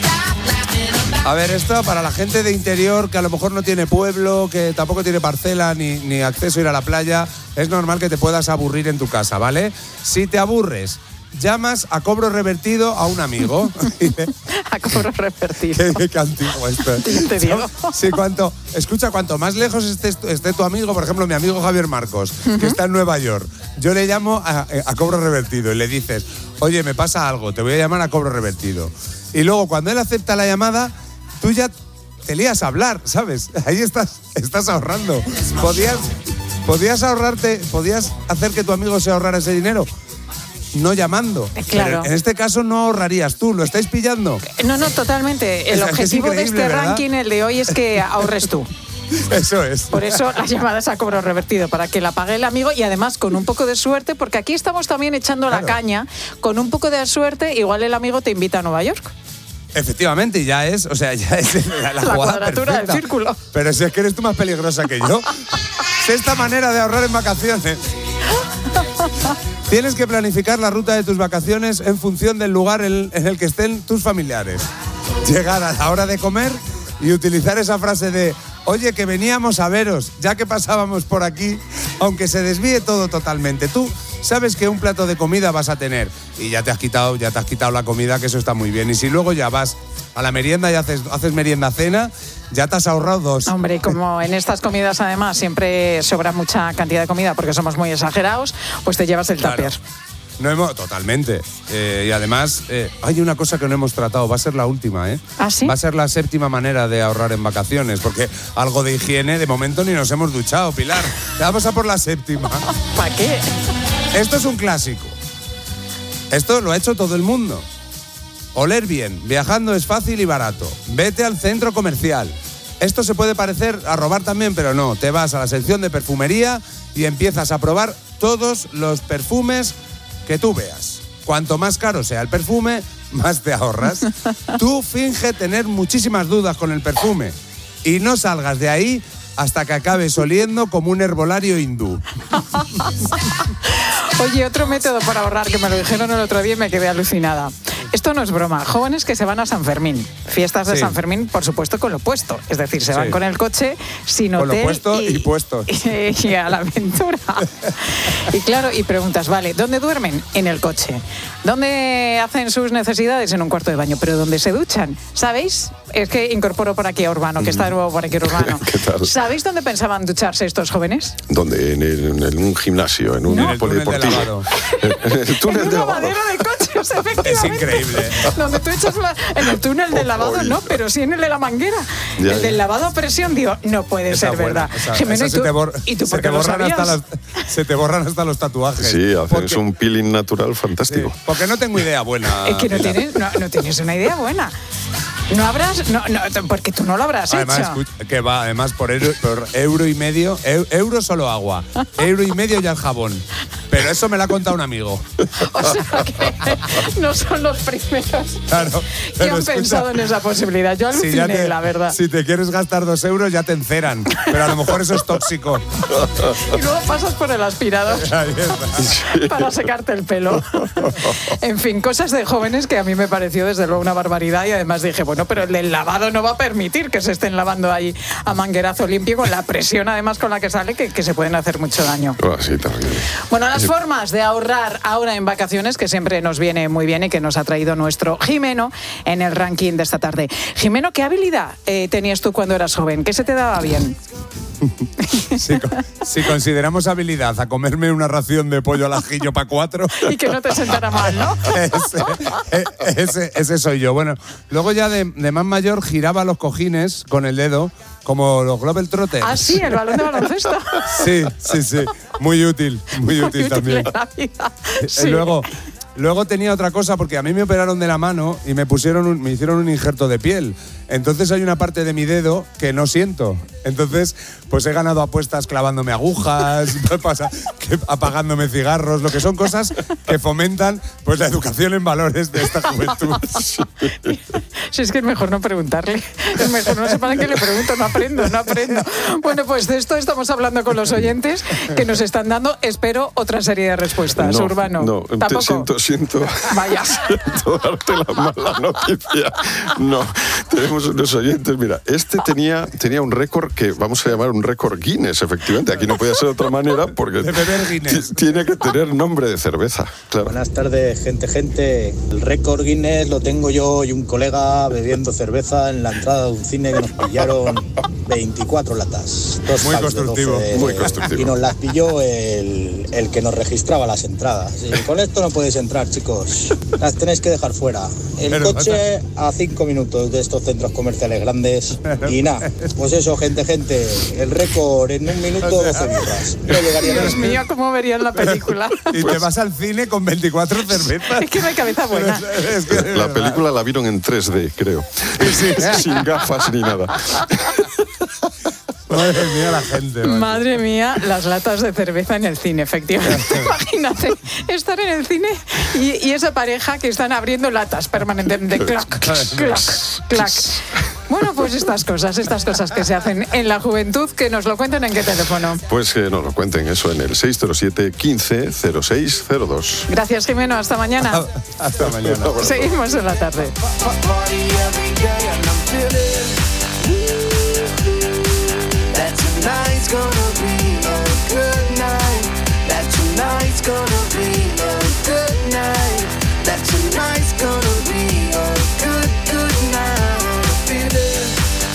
A ver, esto para la gente de interior que a lo mejor no tiene pueblo, que tampoco tiene parcela ni, ni acceso a ir a la playa, es normal que te puedas aburrir en tu casa, ¿vale? Si te aburres, llamas a cobro revertido a un amigo. A cobro revertido. Qué, qué antiguo esto. Te digo. Sí, cuanto, escucha, cuanto más lejos esté, esté tu amigo, por ejemplo, mi amigo Javier Marcos, que está en Nueva York, yo le llamo a, a cobro revertido y le dices, oye, me pasa algo, te voy a llamar a cobro revertido. Y luego, cuando él acepta la llamada, tú ya te lías a hablar, ¿sabes? Ahí estás, estás ahorrando. Podías, podías ahorrarte, podías hacer que tu amigo se ahorrara ese dinero no llamando. Claro. Pero en este caso no ahorrarías tú, ¿lo estáis pillando? No, no, totalmente. El Es que es objetivo de increíble, este ¿verdad? ranking, el de hoy, es que ahorres tú. Eso es. Por eso las llamadas a cobro revertido, para que la pague el amigo y además con un poco de suerte, porque aquí estamos también echando Claro. la caña, con un poco de suerte, igual el amigo te invita a Nueva York. Efectivamente, y ya es, o sea, ya es la, la La jugada cuadratura del perfecta. círculo. Pero si es que eres tú más peligrosa que yo. Sexta manera de ahorrar en vacaciones. Tienes que planificar la ruta de tus vacaciones en función del lugar en, en el que estén tus familiares. Llegar a la hora de comer y utilizar esa frase de oye, que veníamos a veros, ya que pasábamos por aquí, aunque se desvíe todo totalmente. Tú sabes que un plato de comida vas a tener y ya te has quitado, ya te has quitado la comida, que eso está muy bien. Y si luego ya vas a la merienda y haces, haces merienda-cena, ya te has ahorrado dos. Hombre, como en estas comidas además siempre sobra mucha cantidad de comida porque somos muy exagerados, pues te llevas el Claro. tupper. No hemos, totalmente. Eh, y además, eh, hay una cosa que no hemos tratado, va a ser la última, ¿eh? ¿Ah, sí? Va a ser la séptima manera de ahorrar en vacaciones, porque algo de higiene de momento ni nos hemos duchado, Pilar. Vamos a por la séptima. ¿Para qué? Esto es un clásico. Esto lo ha hecho todo el mundo. Oler bien, viajando es fácil y barato. Vete al centro comercial. Esto se puede parecer a robar también, pero no. Te vas a la sección de perfumería y empiezas a probar todos los perfumes que tú veas. Cuanto más caro sea el perfume, más te ahorras. Tú finge tener muchísimas dudas con el perfume y no salgas de ahí hasta que acabes oliendo como un herbolario hindú. Oye, otro método para ahorrar, que me lo dijeron el otro día y me quedé alucinada. Esto no es broma. Jóvenes que se van a San Fermín. Fiestas de Sí. San Fermín, por supuesto, con lo puesto. Es decir, se van Sí. con el coche sin Con lo hotel puesto y puestos. y, y a la aventura. Y claro, y preguntas, vale, ¿dónde duermen? En el coche. ¿Dónde hacen sus necesidades? En un cuarto de baño. ¿Pero dónde se duchan? ¿Sabéis? Es que incorporo por aquí a Urbano, que está de nuevo por aquí Urbano. ¿Qué tal? ¿Sabéis dónde pensaban ducharse estos jóvenes? ¿Dónde? En, el- en el- en un gimnasio, en un En el túnel de polideportivo. lavado. En el túnel en de una lavado. lavadero de coches, efectivamente. Es increíble. Donde tú echas la- en el túnel del lavado, Oy. no, pero sí en el de la manguera. Ya, el ya. del lavado a presión, digo, no puede Esa ser buena, verdad. esa- Jimeno, esa ¿y se tú, te bor- ¿y tú se por te qué lo borran sabías? hasta los, se te borran hasta los tatuajes. Sí, haces Porque- un peeling natural sí, fantástico. porque no tengo idea buena. Es que no Pilar. tienes, no, no tienes una idea buena. No habrás, no, no, porque tú no lo habrás Además, hecho. escucha, que va, además por euro, por euro y medio, eu- euro solo agua, euro y medio ya el jabón. Pero eso me lo ha contado un amigo. O sea que no son los primeros Claro. que pero han escucha, pensado en esa posibilidad. Yo si aluciné, ya te- la verdad. Si te quieres gastar dos euros, ya te enceran. Pero a lo mejor eso es tóxico. Y luego pasas por el aspirador Ahí está. para secarte el pelo. En fin, cosas de jóvenes que a mí me pareció desde luego una barbaridad y además dije, bueno, pero el del lavado no va a permitir que se estén lavando ahí a manguerazo limpio con la presión además con la que sale que, que se pueden hacer mucho daño. Oh, sí, terrible. Bueno, las Más formas de ahorrar ahora en vacaciones, que siempre nos viene muy bien y que nos ha traído nuestro Jimeno en el ranking de esta tarde. Jimeno, ¿qué habilidad eh, tenías tú cuando eras joven? ¿Qué se te daba bien? Si, si consideramos habilidad a comerme una ración de pollo al ajillo para cuatro. Y que no te sentara mal, ¿no? Ese, ese, ese soy yo. Bueno, luego ya de, de más mayor giraba los cojines con el dedo, como los Globetrotters. Ah, sí, el balón de baloncesto. Sí, sí, sí. Muy útil, muy, muy útil, útil también. En la vida. Sí. Luego, luego tenía otra cosa, porque a mí me operaron de la mano y me pusieron un, me hicieron un injerto de piel. Entonces hay una parte de mi dedo que no siento. Entonces, pues he ganado apuestas clavándome agujas, pasa, que apagándome cigarros, lo que son cosas que fomentan pues la educación en valores de esta juventud. Si es que es mejor no preguntarle. Es mejor no sé para qué le pregunto, no aprendo, no aprendo. Bueno, pues de esto estamos hablando con los oyentes que nos están dando, espero, otra serie de respuestas. No, Urbano. No, ¿tampoco? Te siento, siento. Vaya. Siento darte la mala noticia. No, tenemos unos oyentes. Mira, este tenía, tenía un récord que vamos a llamar un récord Guinness, efectivamente. Aquí no podía ser de otra manera porque de beber Guinness. Tiene que tener nombre de cerveza. Claro. Buenas tardes, gente, gente. El récord Guinness lo tengo yo y un colega bebiendo cerveza en la entrada de un cine que nos pillaron veinticuatro latas. Dos muy constructivo, de, muy constructivo. Y nos las pilló el, el que nos registraba las entradas. Y con esto no podéis entrar, chicos. Las tenéis que dejar fuera. El Pero, coche a cinco minutos de estos centros comerciales grandes. Y nada, pues eso, gente, gente. El récord en un minuto, doce birras. No llegaría Dios mío, ¿cómo verían la película? Y pues, te vas al cine con veinticuatro cervezas. Es que no hay cabeza buena. Es que, la película la vieron en tres D, creo. Sí, sí. Sin gafas ni nada. Madre mía, la gente. Madre. Madre mía, las latas de cerveza en el cine, efectivamente. Imagínate estar en el cine y, y esa pareja que están abriendo latas permanentemente. Clac, clac, clac. Bueno, pues estas cosas, estas cosas que se hacen en la juventud, que nos lo cuenten en qué teléfono. Pues que nos lo cuenten eso en el seis cero siete, quince, cero seis cero dos. Gracias, Jimeno. Hasta mañana. Hasta mañana. Seguimos en la tarde. Tonight's gonna be a good night. That tonight's gonna be a good night. That tonight's gonna be a good, good night. Feel it.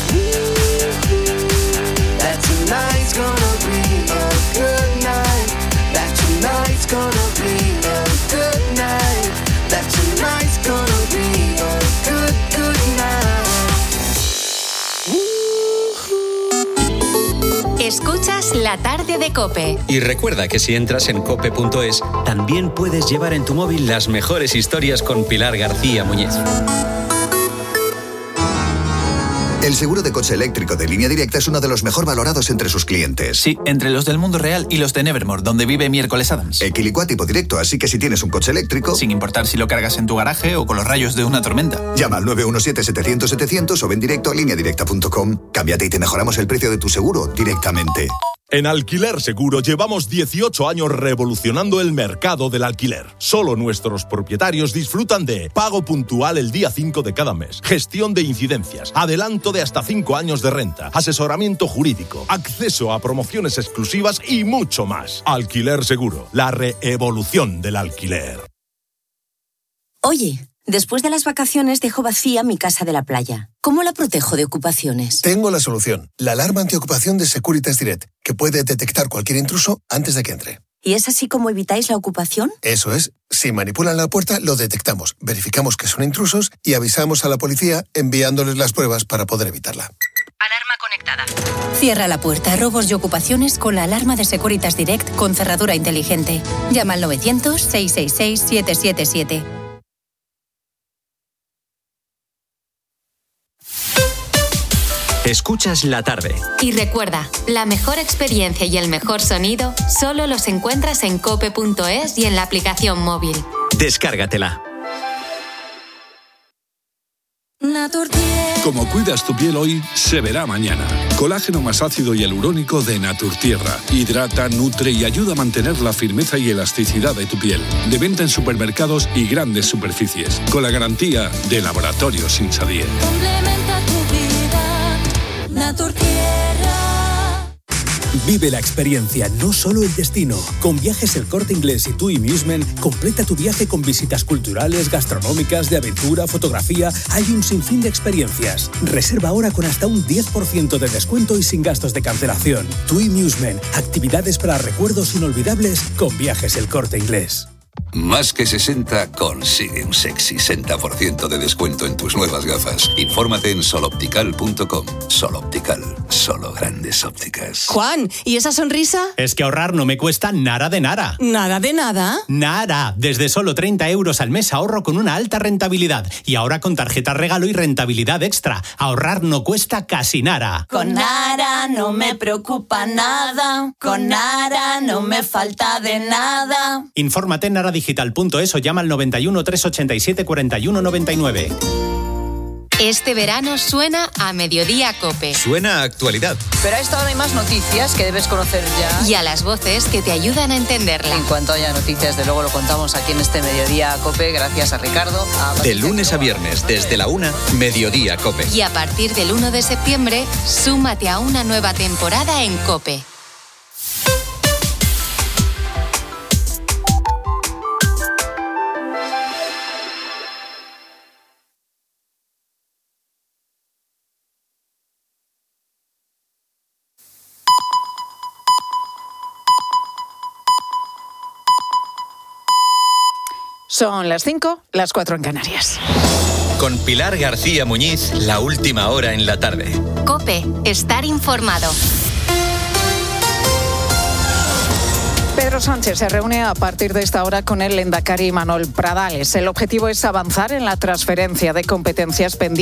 That tonight's gonna be a good night. That tonight's gonna be a good night. That tonight's gonna be a good, good night. Escuchas La Tarde de COPE. Y recuerda que si entras en cope punto es, también puedes llevar en tu móvil las mejores historias con Pilar García Muñiz. El seguro de coche eléctrico de Línea Directa es uno de los mejor valorados entre sus clientes. Sí, entre los del mundo real y los de Nevermore, donde vive Miércoles Adams. Equilicua tipo directo, así que si tienes un coche eléctrico... Sin importar si lo cargas en tu garaje o con los rayos de una tormenta. Llama al nueve uno siete, setecientos, setecientos o ven directo a línea directa punto com. Cámbiate y te mejoramos el precio de tu seguro directamente. En Alquiler Seguro llevamos dieciocho años revolucionando el mercado del alquiler. Solo nuestros propietarios disfrutan de pago puntual el día cinco de cada mes, gestión de incidencias, adelanto de hasta cinco años de renta, asesoramiento jurídico, acceso a promociones exclusivas y mucho más. Alquiler Seguro, la reevolución del alquiler. Oye, después de las vacaciones dejo vacía mi casa de la playa. ¿Cómo la protejo de ocupaciones? Tengo la solución. La alarma antiocupación de Securitas Direct, que puede detectar cualquier intruso antes de que entre. ¿Y es así como evitáis la ocupación? Eso es. Si manipulan la puerta, lo detectamos, verificamos que son intrusos y avisamos a la policía enviándoles las pruebas para poder evitarla. Alarma conectada. Cierra la puerta a robos y ocupaciones con la alarma de Securitas Direct con cerradura inteligente. Llama al novecientos, seiscientos sesenta y seis, siete siete siete. Escuchas La Tarde. Y recuerda, la mejor experiencia y el mejor sonido solo los encuentras en cope punto es y en la aplicación móvil. Descárgatela. Como cuidas tu piel hoy, se verá mañana. Colágeno más ácido y hialurónico de Naturtierra. Hidrata, nutre y ayuda a mantener la firmeza y elasticidad de tu piel. De venta en supermercados y grandes superficies. Con la garantía de Laboratorios Insadier. Complementa tu vida, Naturtierra. Vive la experiencia, no solo el destino. Con Viajes El Corte Inglés y TUI Musement, completa tu viaje con visitas culturales, gastronómicas, de aventura, fotografía. Hay un sinfín de experiencias. Reserva ahora con hasta un diez por ciento de descuento y sin gastos de cancelación. TUI Musement, actividades para recuerdos inolvidables con Viajes El Corte Inglés. Más que sesenta consigue un sexy sesenta por ciento de descuento en tus nuevas gafas. Infórmate en soloptical punto com. Soloptical, solo grandes ópticas. Juan, ¿y esa sonrisa? Es que ahorrar no me cuesta nada de nada. ¿Nada de nada? Nada. Desde solo treinta euros al mes ahorro con una alta rentabilidad. Y ahora con tarjeta regalo y rentabilidad extra. Ahorrar no cuesta casi nada. Con Nara no me preocupa nada. Con Nara no me falta de nada. Infórmate en nara digital punto es o llama al noventa y uno, trescientos ochenta y siete, cuarenta y uno noventa y nueve. Este verano suena a Mediodía COPE. Suena a actualidad. Pero a esta hora hay más noticias que debes conocer ya. Y a las voces que te ayudan a entenderla. En cuanto haya noticias, de luego lo contamos aquí en este Mediodía COPE, gracias a Ricardo. A de lunes a viernes, desde la una, Mediodía COPE. Y a partir del uno de septiembre, súmate a una nueva temporada en COPE. Son las cinco, las cuatro en Canarias. Con Pilar García Muñiz, la última hora en la tarde. COPE, estar informado. Pedro Sánchez se reúne a partir de esta hora con el lehendakari Manuel Pradales. El objetivo es avanzar en la transferencia de competencias pendientes